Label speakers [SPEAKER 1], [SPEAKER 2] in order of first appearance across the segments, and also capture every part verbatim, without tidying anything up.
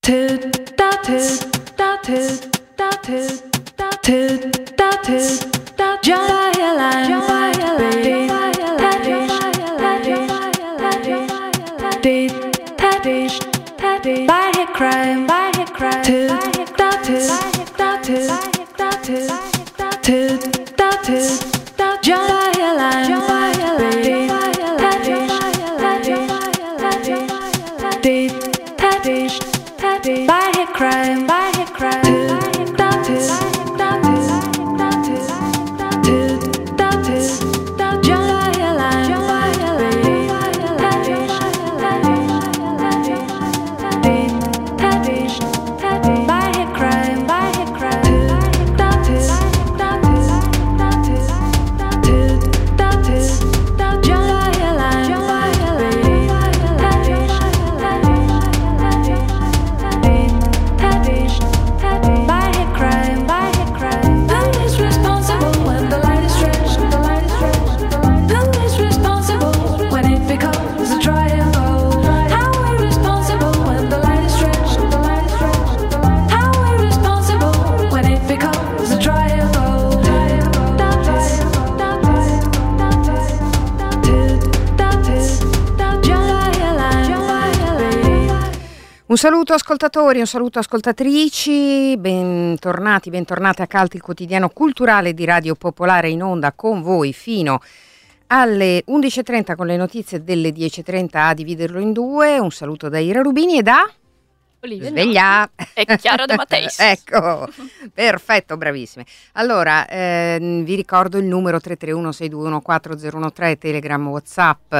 [SPEAKER 1] Un saluto ascoltatori, un saluto ascoltatrici, bentornati, bentornate a Cult, il quotidiano culturale di Radio Popolare, in onda con voi fino alle undici e trenta con le notizie delle dieci e trenta a dividerlo in due. Un saluto da Ira Rubini e da
[SPEAKER 2] Olivia
[SPEAKER 1] Sveglia
[SPEAKER 2] e Chiara De Matteis.
[SPEAKER 1] Ecco, perfetto, bravissime. Allora, eh, vi ricordo il numero tre tre uno sei due uno quattro zero uno tre, Telegram, WhatsApp,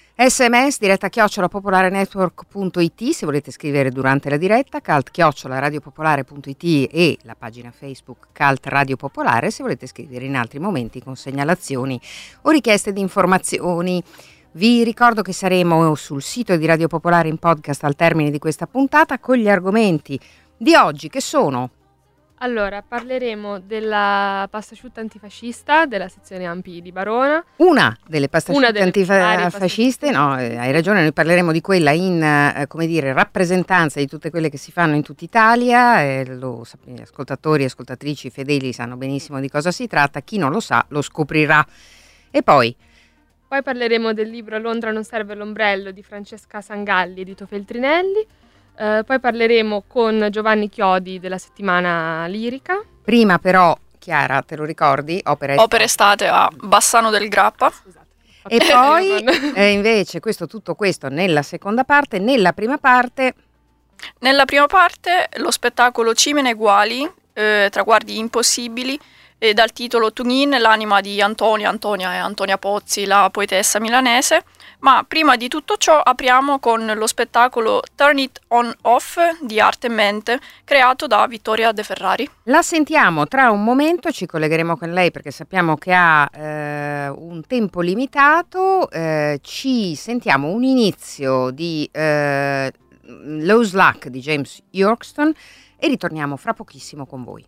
[SPEAKER 1] sms, diretta chiocciola popolarenetwork punto it se volete scrivere durante la diretta, cult chiocciola radiopopolare punto it e la pagina Facebook Cult Radio Popolare se volete scrivere in altri momenti con segnalazioni o richieste di informazioni. Vi ricordo che saremo sul sito di Radio Popolare in podcast al termine di questa puntata con gli argomenti di oggi, che sono...
[SPEAKER 2] Allora, parleremo della pastasciutta antifascista della sezione A M P I di Barona.
[SPEAKER 1] Una delle pastasciutte
[SPEAKER 2] Una delle
[SPEAKER 1] antifasciste, no, eh, hai ragione, noi parleremo di quella in, eh, come dire, rappresentanza di tutte quelle che si fanno in tutta Italia, eh, lo, gli ascoltatori e ascoltatrici fedeli sanno benissimo di cosa si tratta, chi non lo sa lo scoprirà. E poi...
[SPEAKER 2] Poi parleremo del libro Londra non serve l'ombrello di Francesca Sangalli, edito Feltrinelli. Uh, poi parleremo con Giovanni Chiodi della settimana lirica.
[SPEAKER 1] Prima però, Chiara, te lo ricordi? Opera
[SPEAKER 3] estate, Opera estate a Bassano del Grappa.
[SPEAKER 2] Scusate.
[SPEAKER 1] E poi eh, invece questo, tutto questo nella seconda parte. Nella prima parte
[SPEAKER 3] Nella prima parte lo spettacolo Cimene Guali, eh, Traguardi impossibili, eh, dal titolo Tunin, l'anima di Antonia, Antonia e Antonia Pozzi, la poetessa milanese. Ma prima di tutto ciò apriamo con lo spettacolo Turn It On Off di Arte e Mente, creato da Vittoria De Ferrari.
[SPEAKER 1] La sentiamo tra un momento, ci collegheremo con lei perché sappiamo che ha eh, un tempo limitato, eh, ci sentiamo un inizio di eh, Lowe's Luck di James Yorkston e ritorniamo fra pochissimo con voi.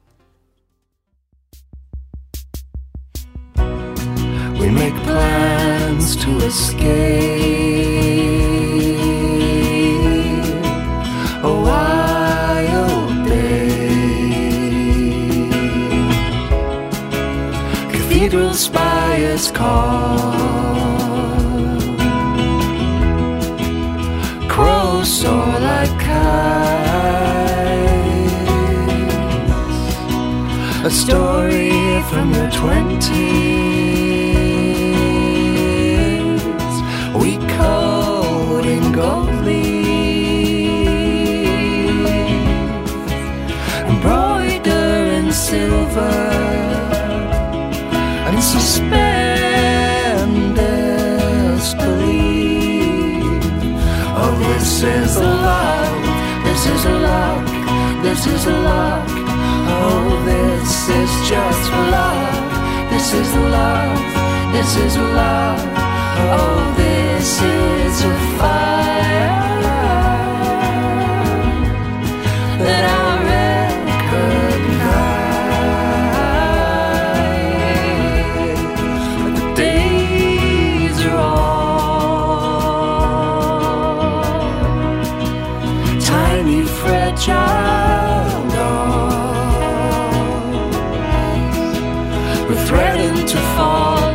[SPEAKER 4] We make plans to escape a wild day. Cathedral spires call, crows soar like kites. A story from your twenties. We code in gold leaf, embroider in silver, and suspend disbelief. Oh, this is love, this is luck, this is luck. Oh, this is just love, this is love, this is love. Oh, this is a fire that I recognize. But the days are all tiny Fred child on. We're threatened to fall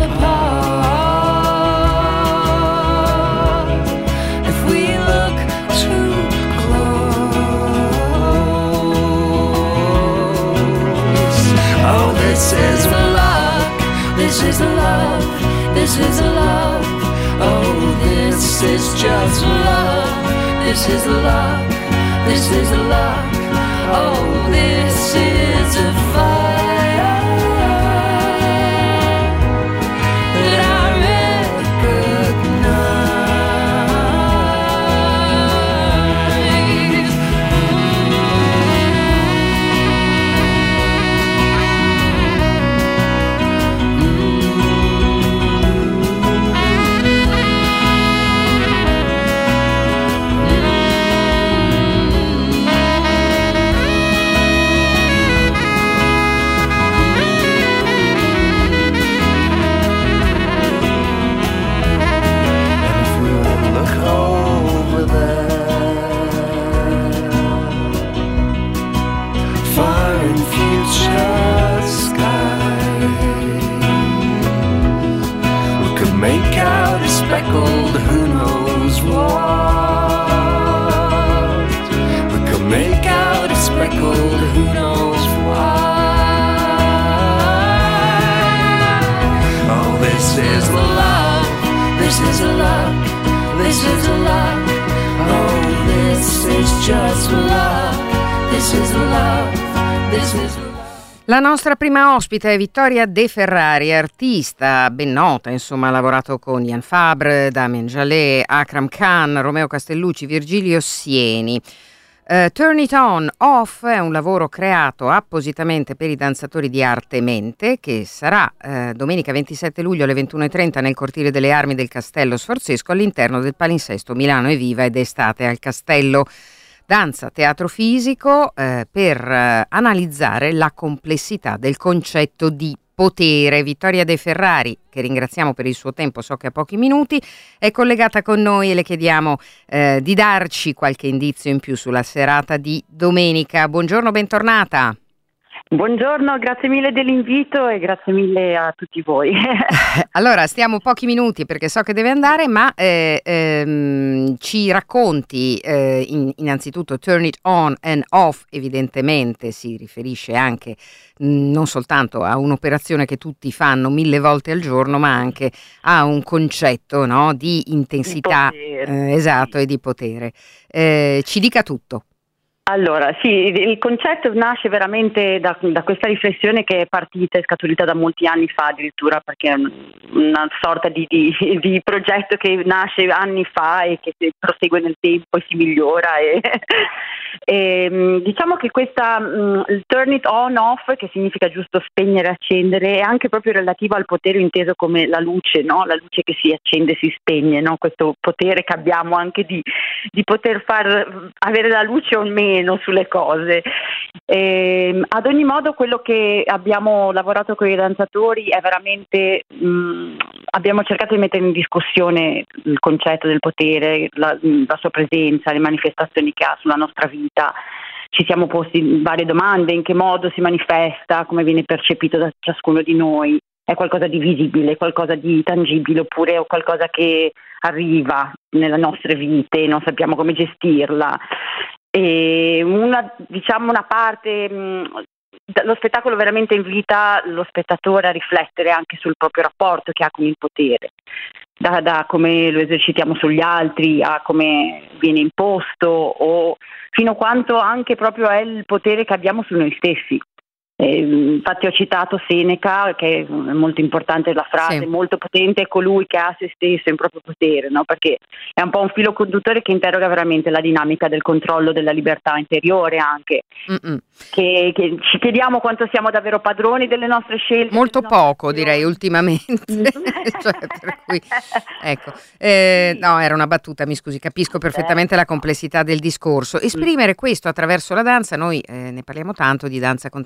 [SPEAKER 4] apart if we look too close. Oh, this is luck, this is love, this is love. Oh, this is just love, this is luck, this is luck. Oh, this is a fire that I recognize. Make out a speckled who knows what. We could make out a speckled who knows what. Oh, this is love, this is luck, this is luck. Oh, this is just love, this is love, this is love.
[SPEAKER 1] La nostra prima ospite è Vittoria De Ferrari, artista ben nota, insomma ha lavorato con Ian Fabre, Damien Jallet, Akram Khan, Romeo Castellucci, Virgilio Sieni. Uh, Turn It On Off è un lavoro creato appositamente per i danzatori di Arte Mente, che sarà uh, domenica ventisette luglio alle ventuno e trenta nel cortile delle armi del Castello Sforzesco all'interno del palinsesto Milano è Viva ed Estate al Castello. Danza, teatro fisico eh, per eh, analizzare la complessità del concetto di potere. Vittoria De Ferrari, che ringraziamo per il suo tempo, so che ha pochi minuti, è collegata con noi e le chiediamo eh, di darci qualche indizio in più sulla serata di domenica. Buongiorno, bentornata.
[SPEAKER 5] Buongiorno, grazie mille dell'invito e grazie mille a tutti voi.
[SPEAKER 1] Allora, stiamo pochi minuti perché so che deve andare, ma eh, ehm, ci racconti eh, in, innanzitutto Turn It On and Off, evidentemente si riferisce anche mh, non soltanto a un'operazione che tutti fanno mille volte al giorno, ma anche a un concetto, no, di intensità, eh, esatto, e di potere. Eh, ci dica tutto.
[SPEAKER 5] Allora, sì, il concetto nasce veramente da, da questa riflessione che è partita e scaturita da molti anni fa addirittura, perché è una sorta di, di, di progetto che nasce anni fa e che si prosegue nel tempo e si migliora. E, e, diciamo che questa um, il turn it on off, che significa giusto spegnere e accendere, è anche proprio relativo al potere inteso come la luce, no? La luce che si accende e si spegne, no? Questo potere che abbiamo anche di, di poter far avere la luce o meno sulle cose. E, ad ogni modo, quello che abbiamo lavorato con i danzatori è veramente mh, abbiamo cercato di mettere in discussione il concetto del potere, la, la sua presenza, le manifestazioni che ha sulla nostra vita. Ci siamo posti varie domande: in che modo si manifesta, come viene percepito da ciascuno di noi, è qualcosa di visibile, qualcosa di tangibile, oppure è qualcosa che arriva nelle nostre vite e non sappiamo come gestirla. E una, diciamo, una parte, mh, lo spettacolo veramente invita lo spettatore a riflettere anche sul proprio rapporto che ha con il potere, da, da come lo esercitiamo sugli altri a come viene imposto, o fino a quanto anche proprio è il potere che abbiamo su noi stessi. Eh, infatti ho citato Seneca, che è molto importante la frase, sì. Molto potente è colui che ha se stesso in proprio potere, no? Perché è un po' un filo conduttore che interroga veramente la dinamica del controllo della libertà interiore anche, che, che ci chiediamo quanto siamo davvero padroni delle nostre scelte.
[SPEAKER 1] Molto poco, direi, ultimamente. Cioè, per cui, ecco. eh, no, era una battuta, mi scusi, capisco perfettamente la complessità del discorso. Esprimere questo attraverso la danza, noi eh, ne parliamo tanto di danza contemporanea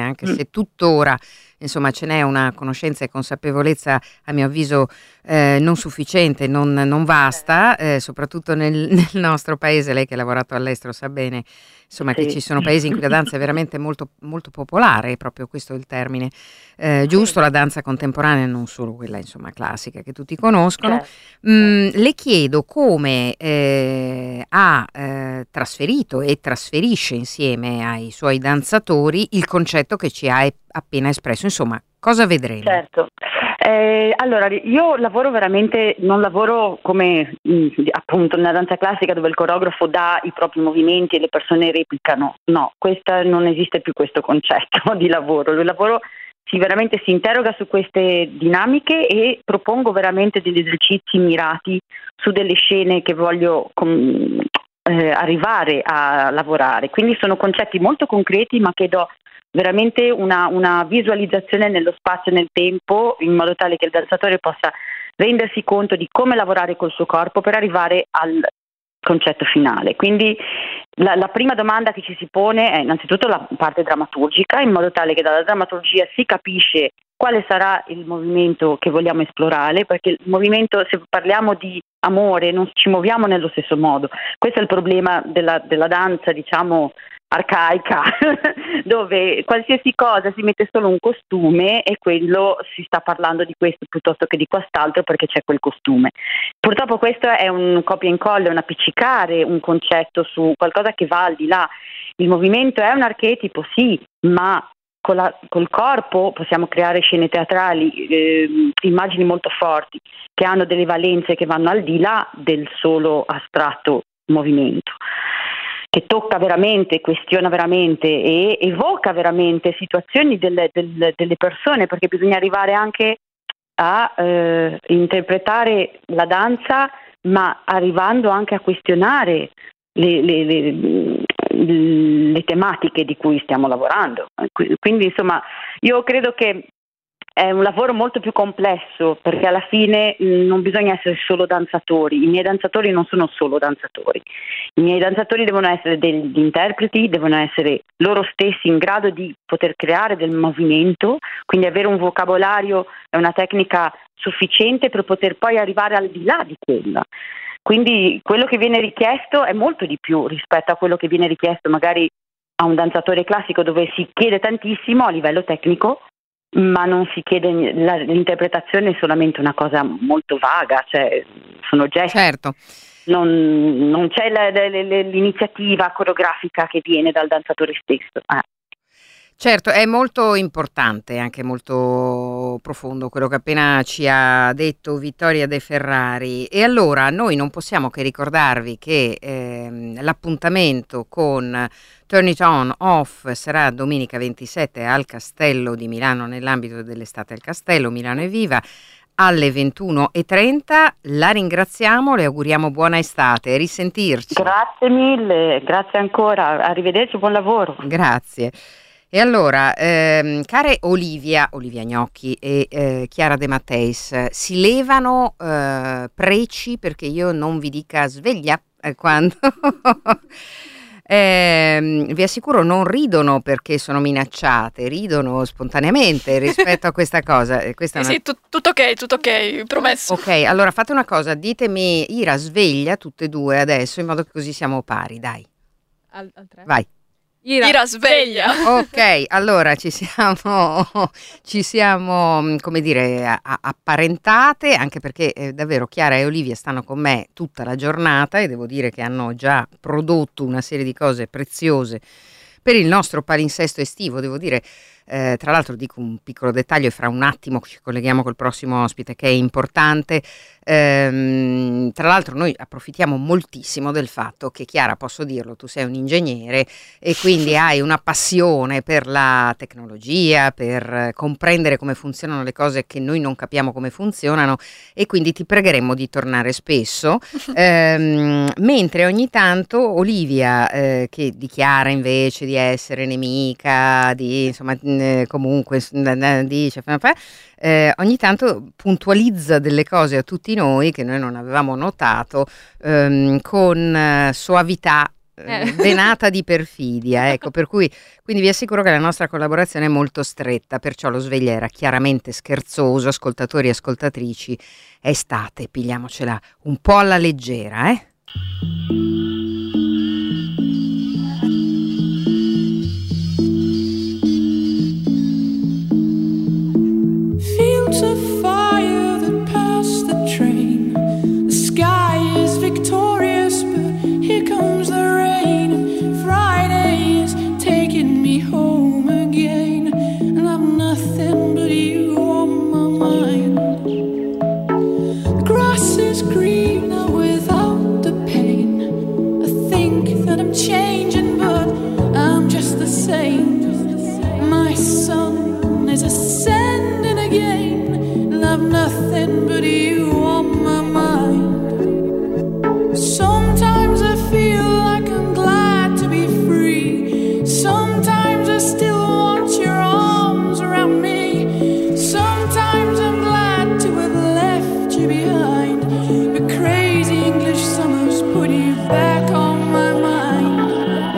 [SPEAKER 1] canzone, anche mm. se tuttora insomma ce n'è una conoscenza e consapevolezza a mio avviso eh, non sufficiente, non, non vasta, eh, soprattutto nel, nel nostro paese. Lei che ha lavorato all'estero sa bene insomma sì. che ci sono paesi in cui la danza è veramente molto, molto popolare, proprio questo è il termine eh, giusto, la danza contemporanea, non solo quella insomma classica che tutti conoscono. Certo. Mm, le chiedo come eh, ha eh, trasferito e trasferisce insieme ai suoi danzatori il concetto che ci ha appena espresso, insomma cosa vedremo?
[SPEAKER 5] Certo, eh, allora io lavoro veramente, non lavoro come mh, appunto nella danza classica dove il coreografo dà i propri movimenti e le persone replicano, no, questa, non esiste più questo concetto di lavoro, il lavoro si veramente si interroga su queste dinamiche e propongo veramente degli esercizi mirati su delle scene che voglio com- eh, arrivare a lavorare, quindi sono concetti molto concreti ma che do veramente una, una visualizzazione nello spazio e nel tempo in modo tale che il danzatore possa rendersi conto di come lavorare col suo corpo per arrivare al concetto finale. Quindi la, la prima domanda che ci si pone è innanzitutto la parte drammaturgica, in modo tale che dalla drammaturgia si capisce quale sarà il movimento che vogliamo esplorare, perché il movimento, se parliamo di amore, non ci muoviamo nello stesso modo. Questo è il problema della, della danza, diciamo, arcaica, dove qualsiasi cosa si mette solo un costume e quello si sta parlando di questo piuttosto che di quest'altro perché c'è quel costume. Purtroppo questo è un copia e incolla, un appiccicare un concetto su qualcosa che va al di là. Il movimento è un archetipo, sì, ma con la, col corpo possiamo creare scene teatrali, eh, immagini molto forti che hanno delle valenze che vanno al di là del solo astratto movimento, che tocca veramente, questiona veramente e evoca veramente situazioni delle, delle, delle persone, perché bisogna arrivare anche a eh, interpretare la danza, ma arrivando anche a questionare le, le, le, le tematiche di cui stiamo lavorando. Quindi insomma io credo che è un lavoro molto più complesso, perché alla fine mh, non bisogna essere solo danzatori. I miei danzatori non sono solo danzatori. I miei danzatori devono essere degli interpreti, devono essere loro stessi in grado di poter creare del movimento, quindi avere un vocabolario e una tecnica sufficiente per poter poi arrivare al di là di quella. Quindi quello che viene richiesto è molto di più rispetto a quello che viene richiesto magari a un danzatore classico, dove si chiede tantissimo a livello tecnico, ma non si chiede, la, l'interpretazione è solamente una cosa molto vaga, cioè sono gesti.
[SPEAKER 1] Certo.
[SPEAKER 5] Non, non c'è la, la, la, l'iniziativa coreografica che viene dal danzatore stesso. Eh.
[SPEAKER 1] Certo, è molto importante, anche molto profondo quello che appena ci ha detto Vittoria De Ferrari. E allora noi non possiamo che ricordarvi che ehm, l'appuntamento con Turn It On Off sarà domenica ventisette al Castello di Milano, nell'ambito dell'Estate al Castello, Milano è Viva, alle ventuno e trenta. La ringraziamo, le auguriamo buona estate, risentirci.
[SPEAKER 5] Grazie mille, grazie ancora, arrivederci, buon lavoro.
[SPEAKER 1] Grazie. E allora, ehm, care Olivia, Olivia Gnocchi e eh, Chiara De Matteis, si levano eh, preci perché io non vi dica sveglia eh, quando... eh, vi assicuro non ridono perché sono minacciate, ridono spontaneamente rispetto a questa cosa. Questa
[SPEAKER 3] sì,
[SPEAKER 1] è una...
[SPEAKER 3] sì, tu, tutto ok, tutto ok, promesso.
[SPEAKER 1] Ok, allora fate una cosa, ditemi Ira sveglia tutte e due adesso, in modo che così siamo pari, dai.
[SPEAKER 2] Al, al tre.
[SPEAKER 1] Vai.
[SPEAKER 3] Ira, Ira sveglia.
[SPEAKER 1] Ok, allora ci siamo, ci siamo, come dire, a, a, apparentate, anche perché eh, davvero Chiara e Olivia stanno con me tutta la giornata e devo dire che hanno già prodotto una serie di cose preziose per il nostro palinsesto estivo, devo dire. Eh, tra l'altro dico un piccolo dettaglio e fra un attimo ci colleghiamo col prossimo ospite che è importante. Ehm, tra l'altro noi approfittiamo moltissimo del fatto che, Chiara, posso dirlo, tu sei un ingegnere e quindi hai una passione per la tecnologia, per comprendere come funzionano le cose che noi non capiamo come funzionano, e quindi ti pregheremmo di tornare spesso, ehm, mentre ogni tanto Olivia, eh, che dichiara invece di essere nemica, di insomma eh, comunque dice eh, ogni tanto puntualizza delle cose a tutti noi che noi non avevamo notato, ehm, con eh, soavità
[SPEAKER 2] Eh.
[SPEAKER 1] venata di perfidia, ecco, per cui quindi vi assicuro che la nostra collaborazione è molto stretta, perciò lo sveglio era chiaramente scherzoso, ascoltatori e ascoltatrici, è estate, pigliamocela un po' alla leggera, eh?
[SPEAKER 4] Fields of fire that pass the train. The sky is victorious, but here comes the rain. Friday is taking me home again, and I've nothing but you on my mind. The grass is greener without the pain. I think that I'm changing, but I'm just the same. My sun is ascending again, and I've nothing but you on my mind. Sometimes I feel like I'm glad to be free. Sometimes I still want your arms around me. Sometimes I'm glad to have left you behind. But crazy English summers put you back on my mind.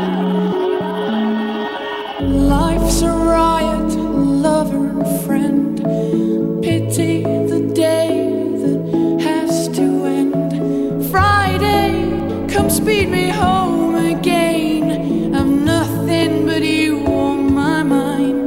[SPEAKER 4] Life's a riot, lover and friend. Pity the day that has to end. Friday, come speed me home again. I've nothing but you on my mind.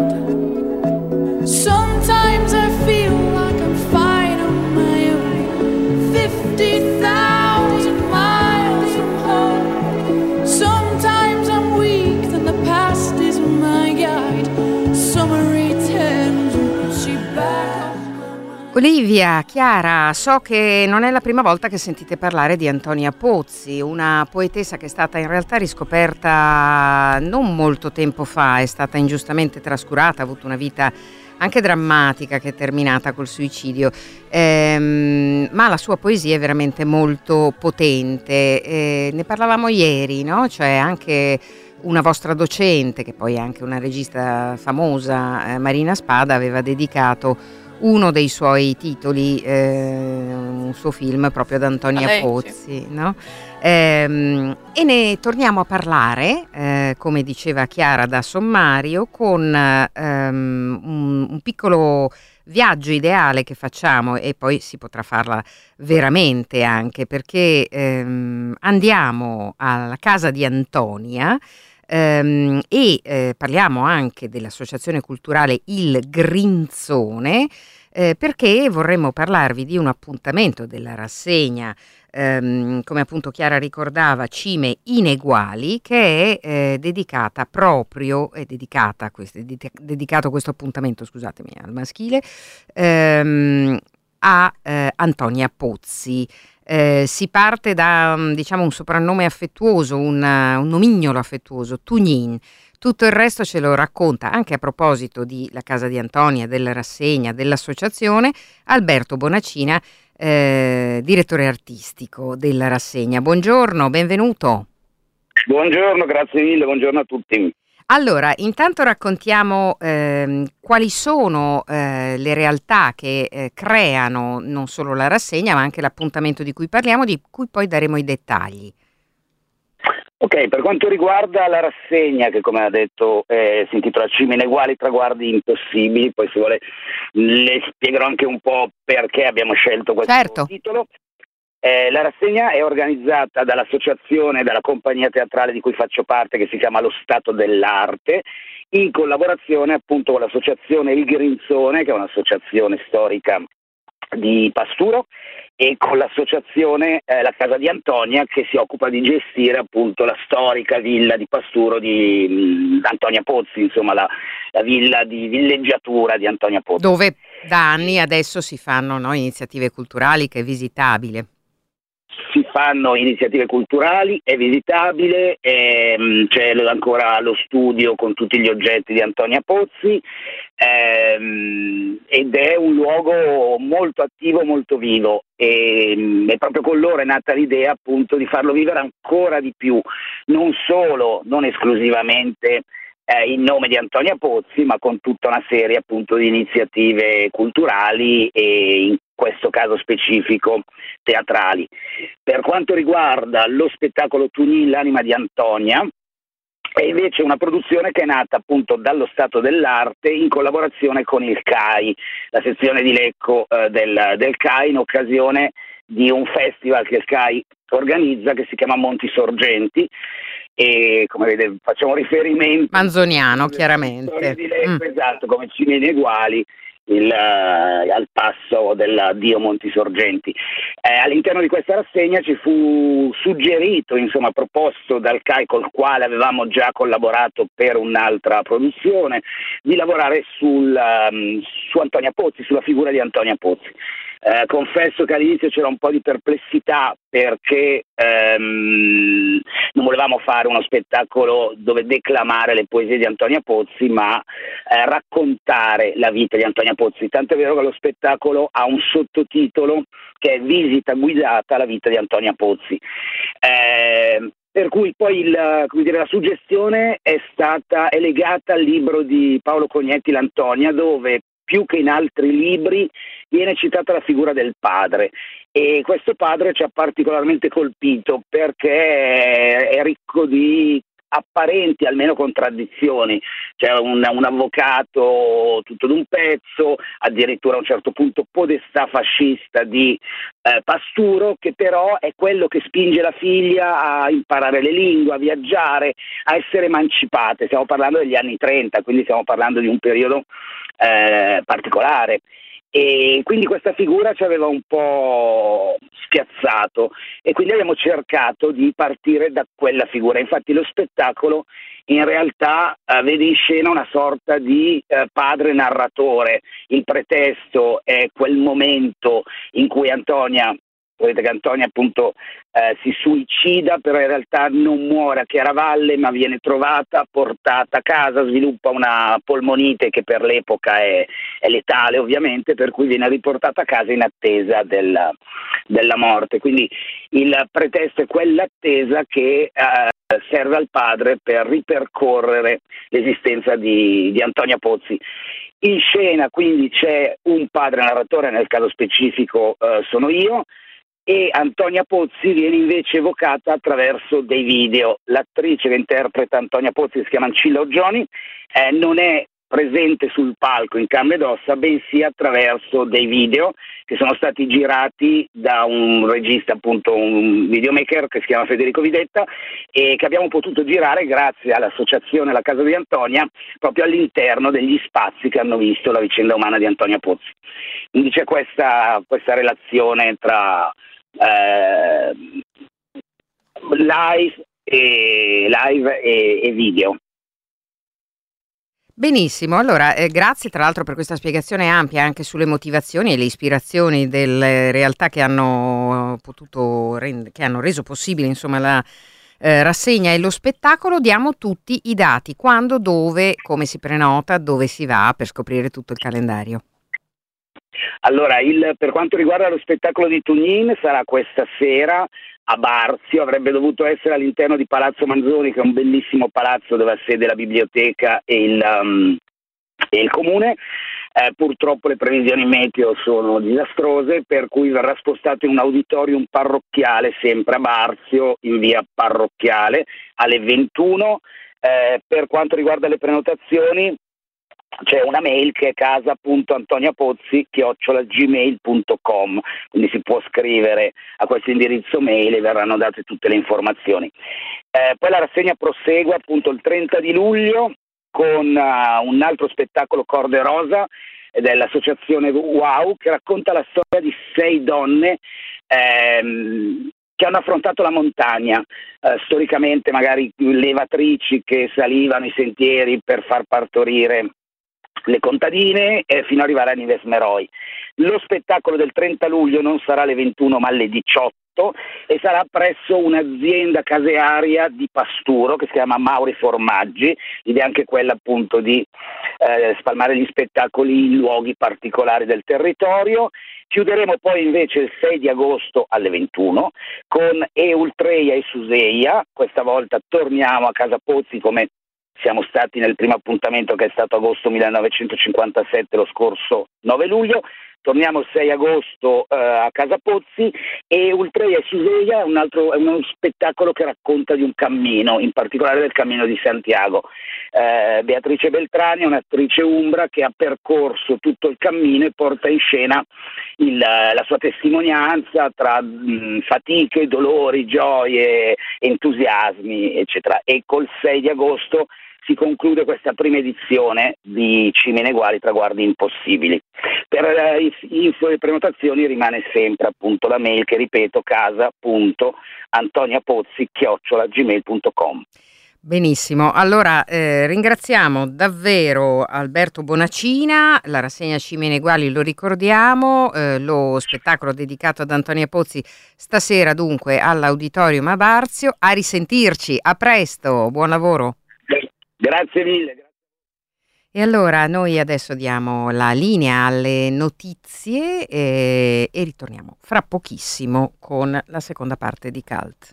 [SPEAKER 4] Sometimes I feel like I'm fine on my own, fifty thousand miles from home. Sometimes I'm weak, then the past is my guide. Summer returns and puts you back on my mind.
[SPEAKER 1] Olivia, Chiara, so che non è la prima volta che sentite parlare di Antonia Pozzi, una poetessa che è stata in realtà riscoperta non molto tempo fa, è stata ingiustamente trascurata, ha avuto una vita anche drammatica che è terminata col suicidio, ehm, ma la sua poesia è veramente molto potente. Eh, ne parlavamo ieri, no? Cioè anche una vostra docente, che poi è anche una regista famosa, eh, Marina Spada, aveva dedicato uno dei suoi titoli, eh, un suo film proprio ad Antonia
[SPEAKER 3] A lei,
[SPEAKER 1] Pozzi, no? Ehm, e ne torniamo a parlare, eh, come diceva Chiara, da sommario, con ehm, un, un piccolo viaggio ideale che facciamo, e poi si potrà farla veramente anche, perché ehm, andiamo alla casa di Antonia. Um, e eh, parliamo anche dell'associazione culturale Il Grinzone, eh, perché vorremmo parlarvi di un appuntamento della rassegna, um, come appunto Chiara ricordava, Cime Ineguali, che è eh, dedicata proprio, è dedicata a questo, è dedicato questo appuntamento, scusatemi, al maschile, um, a eh, Antonia Pozzi. Eh, si parte da, diciamo, un soprannome affettuoso, un, un nomignolo affettuoso, Tugnin. Tutto il resto ce lo racconta, anche a proposito di La Casa di Antonia, della rassegna, dell'associazione, Alberto Bonacina, eh, direttore artistico della rassegna. Buongiorno, benvenuto.
[SPEAKER 6] Buongiorno, grazie mille, buongiorno a tutti.
[SPEAKER 1] Allora, intanto raccontiamo ehm, quali sono eh, le realtà che eh, creano non solo la rassegna, ma anche l'appuntamento di cui parliamo, di cui poi daremo i dettagli.
[SPEAKER 6] Ok, per quanto riguarda la rassegna, che come ha detto eh, si intitola Cime Ineguali, traguardi impossibili, poi se vuole le spiegherò anche un po' perché abbiamo scelto questo
[SPEAKER 1] Certo.
[SPEAKER 6] titolo. Eh, la rassegna è organizzata dall'associazione, dalla compagnia teatrale di cui faccio parte, che si chiama Lo Stato dell'Arte, in collaborazione appunto con l'associazione Il Grinzone, che è un'associazione storica di Pasturo, e con l'associazione eh, La Casa di Antonia, che si occupa di gestire appunto la storica villa di Pasturo di mh, Antonia Pozzi, insomma la, la villa di villeggiatura di Antonia Pozzi.
[SPEAKER 1] Dove da anni adesso si fanno, no, iniziative culturali, che è visitabile.
[SPEAKER 6] Si fanno iniziative culturali, è visitabile, ehm, c'è ancora lo studio con tutti gli oggetti di Antonia Pozzi, ehm, ed è un luogo molto attivo, molto vivo, e, e proprio con loro è nata l'idea appunto di farlo vivere ancora di più, non solo, non esclusivamente eh, in nome di Antonia Pozzi, ma con tutta una serie appunto di iniziative culturali e in questo caso specifico teatrali. Per quanto riguarda lo spettacolo Tunin, l'anima di Antonia, è invece una produzione che è nata appunto dallo Stato dell'Arte in collaborazione con il C A I, la sezione di Lecco eh, del, del C A I, in occasione di un festival che il C A I organizza che si chiama Monti Sorgenti, e come vedete facciamo riferimento
[SPEAKER 1] manzoniano chiaramente
[SPEAKER 6] di Lecco,
[SPEAKER 1] mm.
[SPEAKER 6] esatto, come Cimini Eguali, il, uh, al passo del Dio Monti Sorgenti. Eh, all'interno di questa rassegna ci fu suggerito, insomma proposto dal C A I, col quale avevamo già collaborato per un'altra produzione, di lavorare sul, um, su Antonia Pozzi, sulla figura di Antonia Pozzi. Eh, confesso che all'inizio c'era un po' di perplessità perché ehm, non volevamo fare uno spettacolo dove declamare le poesie di Antonia Pozzi, ma eh, raccontare la vita di Antonia Pozzi. Tanto è vero che lo spettacolo ha un sottotitolo che è Visita guidata alla vita di Antonia Pozzi. Eh, per cui poi il, come dire, la suggestione è stata è legata al libro di Paolo Cognetti, L'Antonia, dove più che in altri libri viene citata la figura del padre, e questo padre ci ha particolarmente colpito perché è ricco di apparenti almeno contraddizioni. C'è un, un avvocato tutto d'un pezzo, addirittura a un certo punto podestà fascista di eh, Pasturo, che però è quello che spinge la figlia a imparare le lingue, a viaggiare, a essere emancipate. Stiamo parlando degli anni trenta, quindi stiamo parlando di un periodo eh, particolare. E quindi questa figura ci aveva un po' spiazzato, e quindi abbiamo cercato di partire da quella figura. Infatti lo spettacolo in realtà eh, vede in scena una sorta di eh, padre narratore. Il pretesto è quel momento in cui Antonia, vedete che Antonia appunto eh, si suicida, però in realtà non muore a Chiaravalle, ma viene trovata, portata a casa, sviluppa una polmonite che per l'epoca è, è letale ovviamente, per cui viene riportata a casa in attesa della, della morte. Quindi il pretesto è quell'attesa che eh, serve al padre per ripercorrere l'esistenza di, di Antonia Pozzi. In scena quindi c'è un padre narratore, nel caso specifico eh, sono io, e Antonia Pozzi viene invece evocata attraverso dei video. L'attrice che interpreta Antonia Pozzi, si chiama Ancilla Oggioni, eh, non è presente sul palco in carne ed ossa, bensì attraverso dei video che sono stati girati da un regista, appunto un videomaker che si chiama Federico Videtta, e che abbiamo potuto girare grazie all'associazione La Casa di Antonia, proprio all'interno degli spazi che hanno visto la vicenda umana di Antonia Pozzi. Quindi c'è questa, questa relazione tra eh, live e, live e, e video.
[SPEAKER 1] Benissimo, allora eh, grazie tra l'altro per questa spiegazione ampia anche sulle motivazioni e le ispirazioni delle realtà che hanno potuto rend- che hanno reso possibile insomma la eh, rassegna e lo spettacolo. Diamo tutti i dati: quando, dove, come si prenota, dove si va per scoprire tutto il calendario.
[SPEAKER 6] Allora, il, per quanto riguarda lo spettacolo di Tunin, sarà questa sera a Barzio, avrebbe dovuto essere all'interno di Palazzo Manzoni, che è un bellissimo palazzo dove ha sede la biblioteca e il, um, e il comune. Eh, purtroppo le previsioni meteo sono disastrose, per cui verrà spostato in un auditorium parrocchiale, sempre a Barzio, in via Parrocchiale, alle ventuno. Eh, per quanto riguarda le prenotazioni, c'è una mail che è casa punto antoniapozzi chiocciola gmail punto com, quindi si può scrivere a questo indirizzo mail e verranno date tutte le informazioni. Eh, poi la rassegna prosegue appunto il trenta di luglio con uh, un altro spettacolo, Corde Rosa, dell'associazione Wow, che racconta la storia di sei donne ehm, che hanno affrontato la montagna, eh, storicamente magari levatrici che salivano i sentieri per far partorire le contadine, eh, fino ad arrivare a Nives Meroi. Lo spettacolo del trenta luglio non sarà alle ventuno ma alle diciotto e sarà presso un'azienda casearia di Pasturo che si chiama Mauri Formaggi. L'idea è anche quella appunto di eh, spalmare gli spettacoli in luoghi particolari del territorio. Chiuderemo poi invece il sei di agosto alle ventuno con Eultreia e Suseia. Questa volta torniamo a Casa Pozzi come siamo stati nel primo appuntamento, che è stato agosto millenovecentocinquantasette, lo scorso nove luglio. torniamo il sei agosto eh, a Casa Pozzi, e Ultreia e Ciseia è un altro è uno spettacolo che racconta di un cammino, in particolare del Cammino di Santiago. Eh, Beatrice Beltrani è un'attrice umbra che ha percorso tutto il cammino e porta in scena il, la sua testimonianza tra mh, fatiche, dolori, gioie, entusiasmi, eccetera. E col sei di agosto si conclude questa prima edizione di Cime Ineguali, Traguardi Impossibili. Per eh, info e prenotazioni rimane sempre appunto la mail, che ripeto, casa.antoniapozzi chiocciola gmail punto com.
[SPEAKER 1] Benissimo, allora eh, ringraziamo davvero Alberto Bonacina. La rassegna Cime Ineguali, lo ricordiamo, eh, lo spettacolo dedicato ad Antonia Pozzi stasera dunque all'Auditorium a Barzio. A risentirci, a presto, buon lavoro.
[SPEAKER 6] Grazie mille.
[SPEAKER 1] E allora noi adesso diamo la linea alle notizie e, e ritorniamo fra pochissimo con la seconda parte di Cult.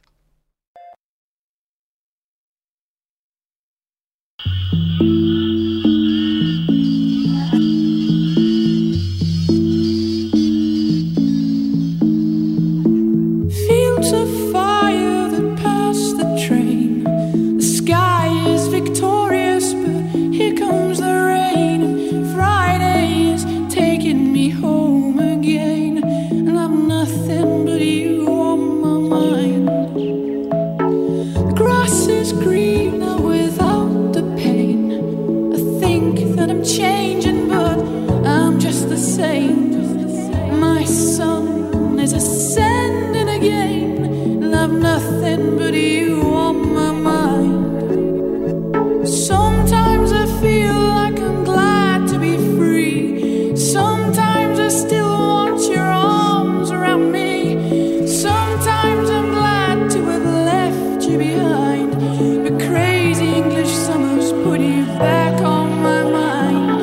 [SPEAKER 4] Fields of fire that pass the train. The sky is victorious, but here comes the rain. Friday is taking me home again, and I've nothing but you on my mind. The grass is green now without the pain. I think that I'm changing, but I'm just the same. My sun is ascending again, and I've nothing but you on my mind. Sometimes I feel like I'm glad to be free. Sometimes I still want your arms around me. Sometimes I'm glad to have left you behind. But crazy English summers put you back on my mind.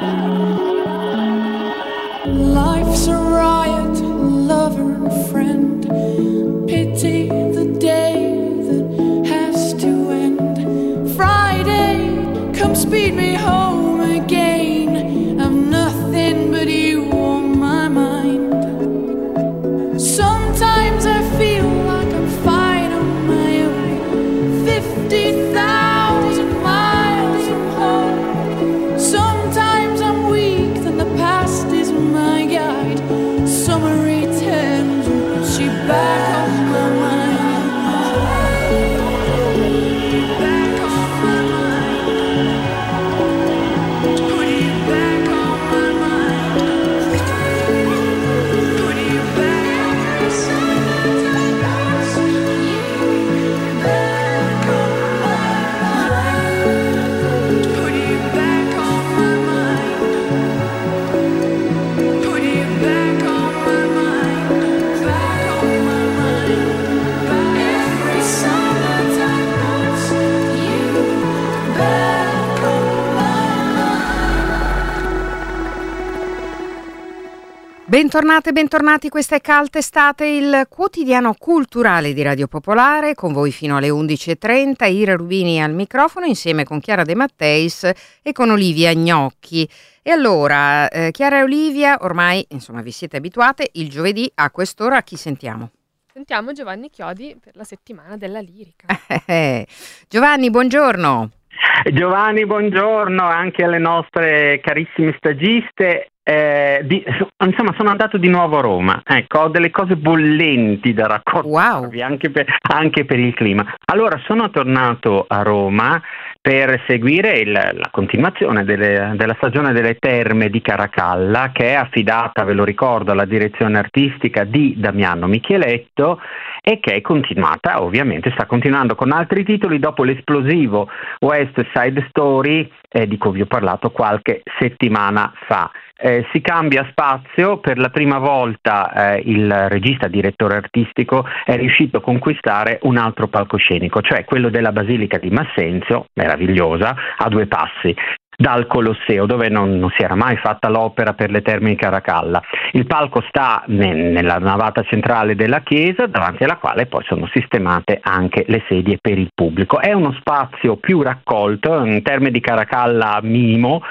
[SPEAKER 4] Life's a riot, lover and friend. Pity the day that has to end. Friday, come speed me home again. I've nothing but you on my mind. Sometimes I feel like I'm fine on my own. Fifty thousand miles from home. Sometimes I'm weak, then the past is my guide. Summer returns and puts you back on my mind. Back on my mind. Put you back on my mind. Put you back on my mind. Back on my mind. Put you back on my mind. Put you back on my mind. Back on my mind. Every summertime puts you back on my mind.
[SPEAKER 1] Bentornate, bentornati, questa è Cult Estate, il quotidiano culturale di Radio Popolare, con voi fino alle undici e trenta, Ira Rubini al microfono insieme con Chiara De Matteis e con Olivia Gnocchi. E allora, eh, Chiara e Olivia, ormai insomma vi siete abituate, il giovedì a quest'ora a chi sentiamo?
[SPEAKER 2] Sentiamo Giovanni Chiodi per la settimana della lirica.
[SPEAKER 1] Giovanni, buongiorno.
[SPEAKER 7] Giovanni, buongiorno anche alle nostre carissime stagiste. Eh, di, insomma, sono andato di nuovo a Roma. Ecco, ho delle cose bollenti da raccontarvi, wow. anche, per, anche per il clima. Allora, sono tornato a Roma per seguire il, la continuazione delle, della stagione delle terme di Caracalla, che è affidata, ve lo ricordo, alla direzione artistica di Damiano Micheletto e che è continuata, ovviamente sta continuando con altri titoli dopo l'esplosivo West Side Story, eh, di cui vi ho parlato qualche settimana fa. Eh, si cambia spazio, per la prima volta eh, il regista direttore artistico è riuscito a conquistare un altro palcoscenico, cioè quello della Basilica di Massenzio, meravigliosa, a due passi. dal Colosseo, dove non, non si era mai fatta l'opera per le Terme di Caracalla. Il palco sta ne, nella navata centrale della chiesa, davanti alla quale poi sono sistemate anche le sedie per il pubblico. È uno spazio più raccolto, un Terme di Caracalla minimo,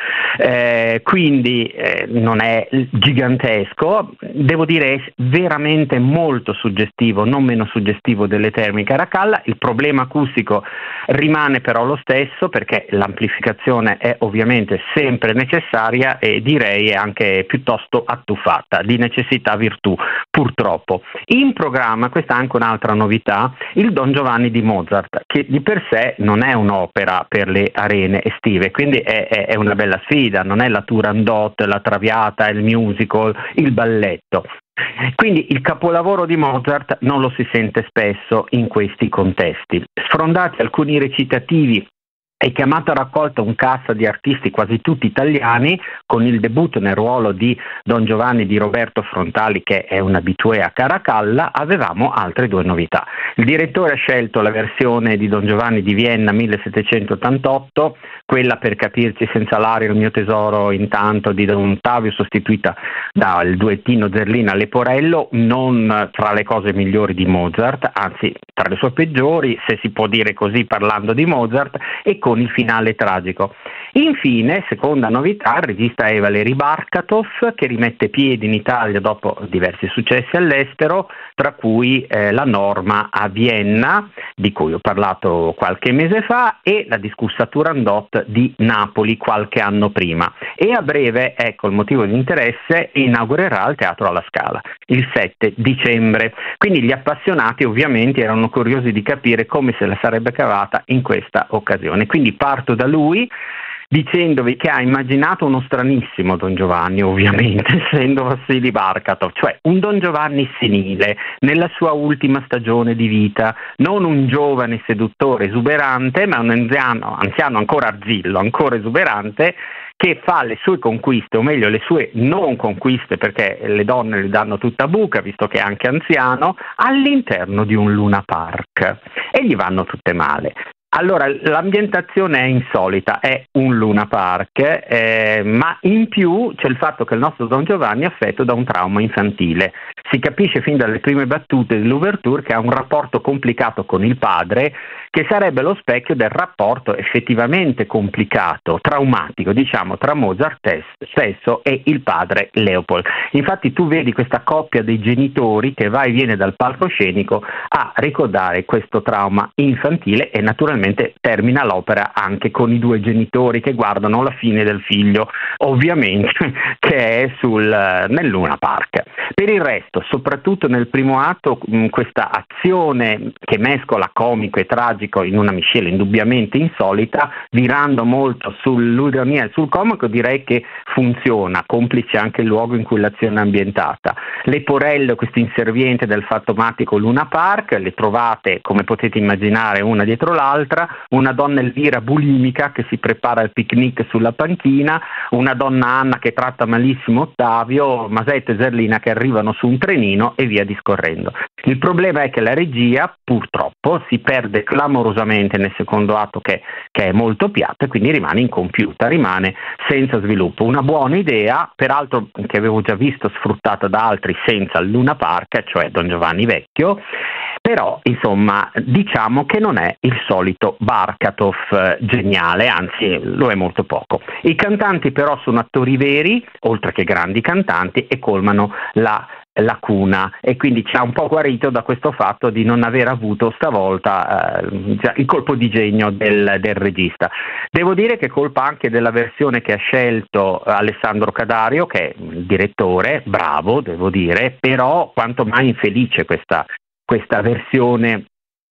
[SPEAKER 7] eh, quindi eh, non è gigantesco, devo dire è veramente molto suggestivo, non meno suggestivo delle Terme di Caracalla. Il problema acustico rimane però lo stesso, perché l'amplificazione è ovviamente sempre necessaria e direi anche piuttosto attuffata, di necessità virtù purtroppo. In programma, questa è anche un'altra novità, il Don Giovanni di Mozart, che di per sé non è un'opera per le arene estive, quindi è, è, è una bella sfida, non è la Turandot, la Traviata, il musical, il balletto. Quindi il capolavoro di Mozart non lo si sente spesso in questi contesti. Sfrondati alcuni recitativi e chiamato a raccolta un cast di artisti quasi tutti italiani, con il debutto nel ruolo di Don Giovanni di Roberto Frontali, che è un abitué a Caracalla, avevamo altre due novità. Il direttore ha scelto la versione di Don Giovanni di Vienna millesettecentottantotto, quella, per capirci senza l'aria, il mio tesoro intanto di Don Ottavio, sostituita dal duettino Zerlina-Leporello, non tra le cose migliori di Mozart, anzi tra le sue peggiori, se si può dire così parlando di Mozart, e con il finale tragico. Infine, seconda novità, il regista è Valeri Barkatov, che rimette piedi in Italia dopo diversi successi all'estero, tra cui eh, La Norma a Vienna, di cui ho parlato qualche mese fa, e la discussa Turandot di Napoli qualche anno prima. E a breve, ecco il motivo di interesse, inaugurerà il Teatro alla Scala il sette dicembre. Quindi gli appassionati ovviamente erano curiosi di capire come se la sarebbe cavata in questa occasione. Quindi parto da lui, dicendovi che ha immaginato uno stranissimo Don Giovanni, ovviamente, essendo Vassili Barkatov, cioè un Don Giovanni senile, nella sua ultima stagione di vita, non un giovane seduttore esuberante, ma un anziano, anziano ancora arzillo, ancora esuberante, che fa le sue conquiste, o meglio le sue non conquiste, perché le donne le danno tutta buca, visto che è anche anziano, all'interno di un Luna Park, e gli vanno tutte male. Allora, l'ambientazione è insolita, è un Luna Park, eh, ma in più c'è il fatto che il nostro Don Giovanni è affetto da un trauma infantile. Si capisce fin dalle prime battute dell'ouverture che ha un rapporto complicato con il padre, che sarebbe lo specchio del rapporto effettivamente complicato, traumatico, diciamo, tra Mozart stesso e il padre Leopold. Infatti tu vedi questa coppia dei genitori che va e viene dal palcoscenico a ricordare questo trauma infantile, e naturalmente termina l'opera anche con i due genitori che guardano la fine del figlio, ovviamente, che è sul, nel Luna Park. Per il resto, soprattutto nel primo atto, questa azione che mescola comico e tragico in una miscela indubbiamente insolita, virando molto sull'ironia e sul comico, direi che funziona, complice anche il luogo in cui l'azione è ambientata. Leporello, questo inserviente del fantomatico Luna Park, le trovate, come potete immaginare, una dietro l'altra, una donna Elvira bulimica che si prepara al picnic sulla panchina, una donna Anna che tratta malissimo Ottavio, Masetto e Zerlina che arrivano su un trenino e via discorrendo. Il problema è che la regia purtroppo si perde clamorosamente nel secondo atto, che, che è molto piatto, e quindi rimane incompiuta, rimane senza sviluppo. Una buona idea, peraltro che avevo già visto sfruttata da altri senza il Luna Park, cioè Don Giovanni Vecchio, però insomma diciamo che non è il solito Barkatov eh, geniale, anzi lo è molto poco. I cantanti però sono attori veri, oltre che grandi cantanti, e colmano la lacuna, e quindi ci ha un po' guarito da questo fatto di non aver avuto stavolta eh, il colpo di genio del, del regista. Devo dire che colpa anche della versione che ha scelto Alessandro Cadario, che è il direttore, bravo devo dire, però quanto mai infelice questa questa versione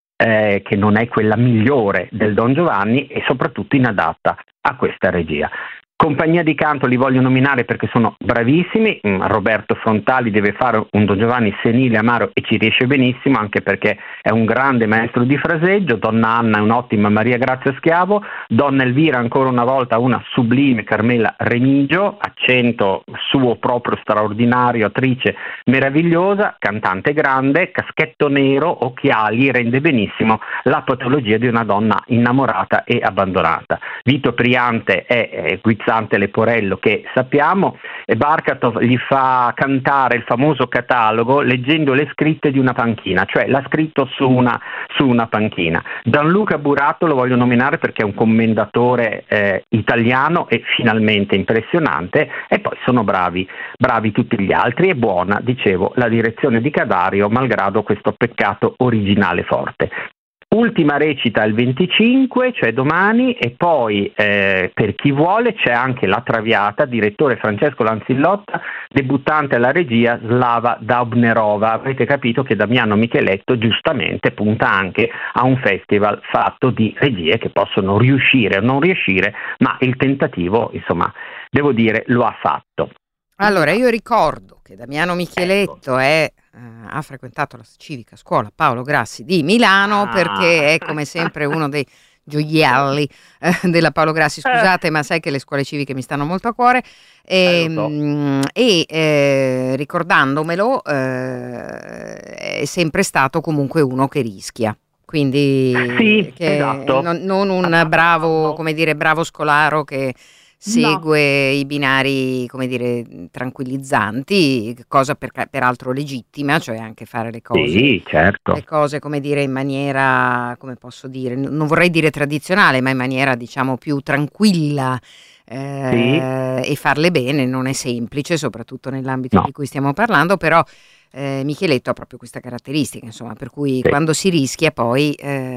[SPEAKER 7] eh, che non è quella migliore del Don Giovanni, e soprattutto inadatta a questa regia. Compagnia di canto li voglio nominare perché sono bravissimi. Roberto Frontali deve fare un Don Giovanni senile, amaro e ci riesce benissimo, anche perché è un grande maestro di fraseggio. Donna Anna è un'ottima Maria Grazia Schiavo. Donna Elvira ancora una volta una sublime Carmela Remigio, accento suo proprio straordinario, attrice meravigliosa, cantante grande, caschetto nero, occhiali, rende benissimo la patologia di una donna innamorata e abbandonata. Vito Priante è, è Guizzante Leporello, che sappiamo, e Barkatov gli fa cantare il famoso catalogo leggendo le scritte di una panchina, cioè l'ha scritto su una, su una panchina. Gianluca Burato lo voglio nominare perché è un commendatore eh, italiano e finalmente impressionante, e poi sono bravi, bravi tutti gli altri. È buona, dicevo, la direzione di Cadario, malgrado questo peccato originale forte. Ultima recita il venticinque, cioè domani, e poi eh, per chi vuole c'è anche La Traviata, direttore Francesco Lanzillotta, debuttante alla regia Slava Daubnerova. Avete capito che Damiano Micheletto giustamente punta anche a un festival fatto di regie che possono riuscire o non riuscire, ma il tentativo, insomma, devo dire, lo ha fatto.
[SPEAKER 1] Allora, io ricordo che Damiano Micheletto ecco. è, eh, ha frequentato la civica scuola Paolo Grassi di Milano, ah. perché è come sempre uno dei gioielli eh, della Paolo Grassi. Scusate, eh. ma sai che le scuole civiche mi stanno molto a cuore. E, eh, so. e eh, ricordandomelo, eh, è sempre stato comunque uno che rischia. Quindi
[SPEAKER 7] sì,
[SPEAKER 1] che
[SPEAKER 7] esatto.
[SPEAKER 1] non, non un bravo, come dire, bravo scolaro che segue no. i binari, come dire, tranquillizzanti, cosa per, peraltro legittima, cioè anche fare le cose,
[SPEAKER 7] sì, certo.
[SPEAKER 1] le cose, come dire, in maniera, come posso dire, non vorrei dire tradizionale, ma in maniera, diciamo, più tranquilla. Eh, sì. E farle bene non è semplice, soprattutto nell'ambito no. di cui stiamo parlando, però eh, Micheletto ha proprio questa caratteristica, insomma, per cui sì. quando si rischia poi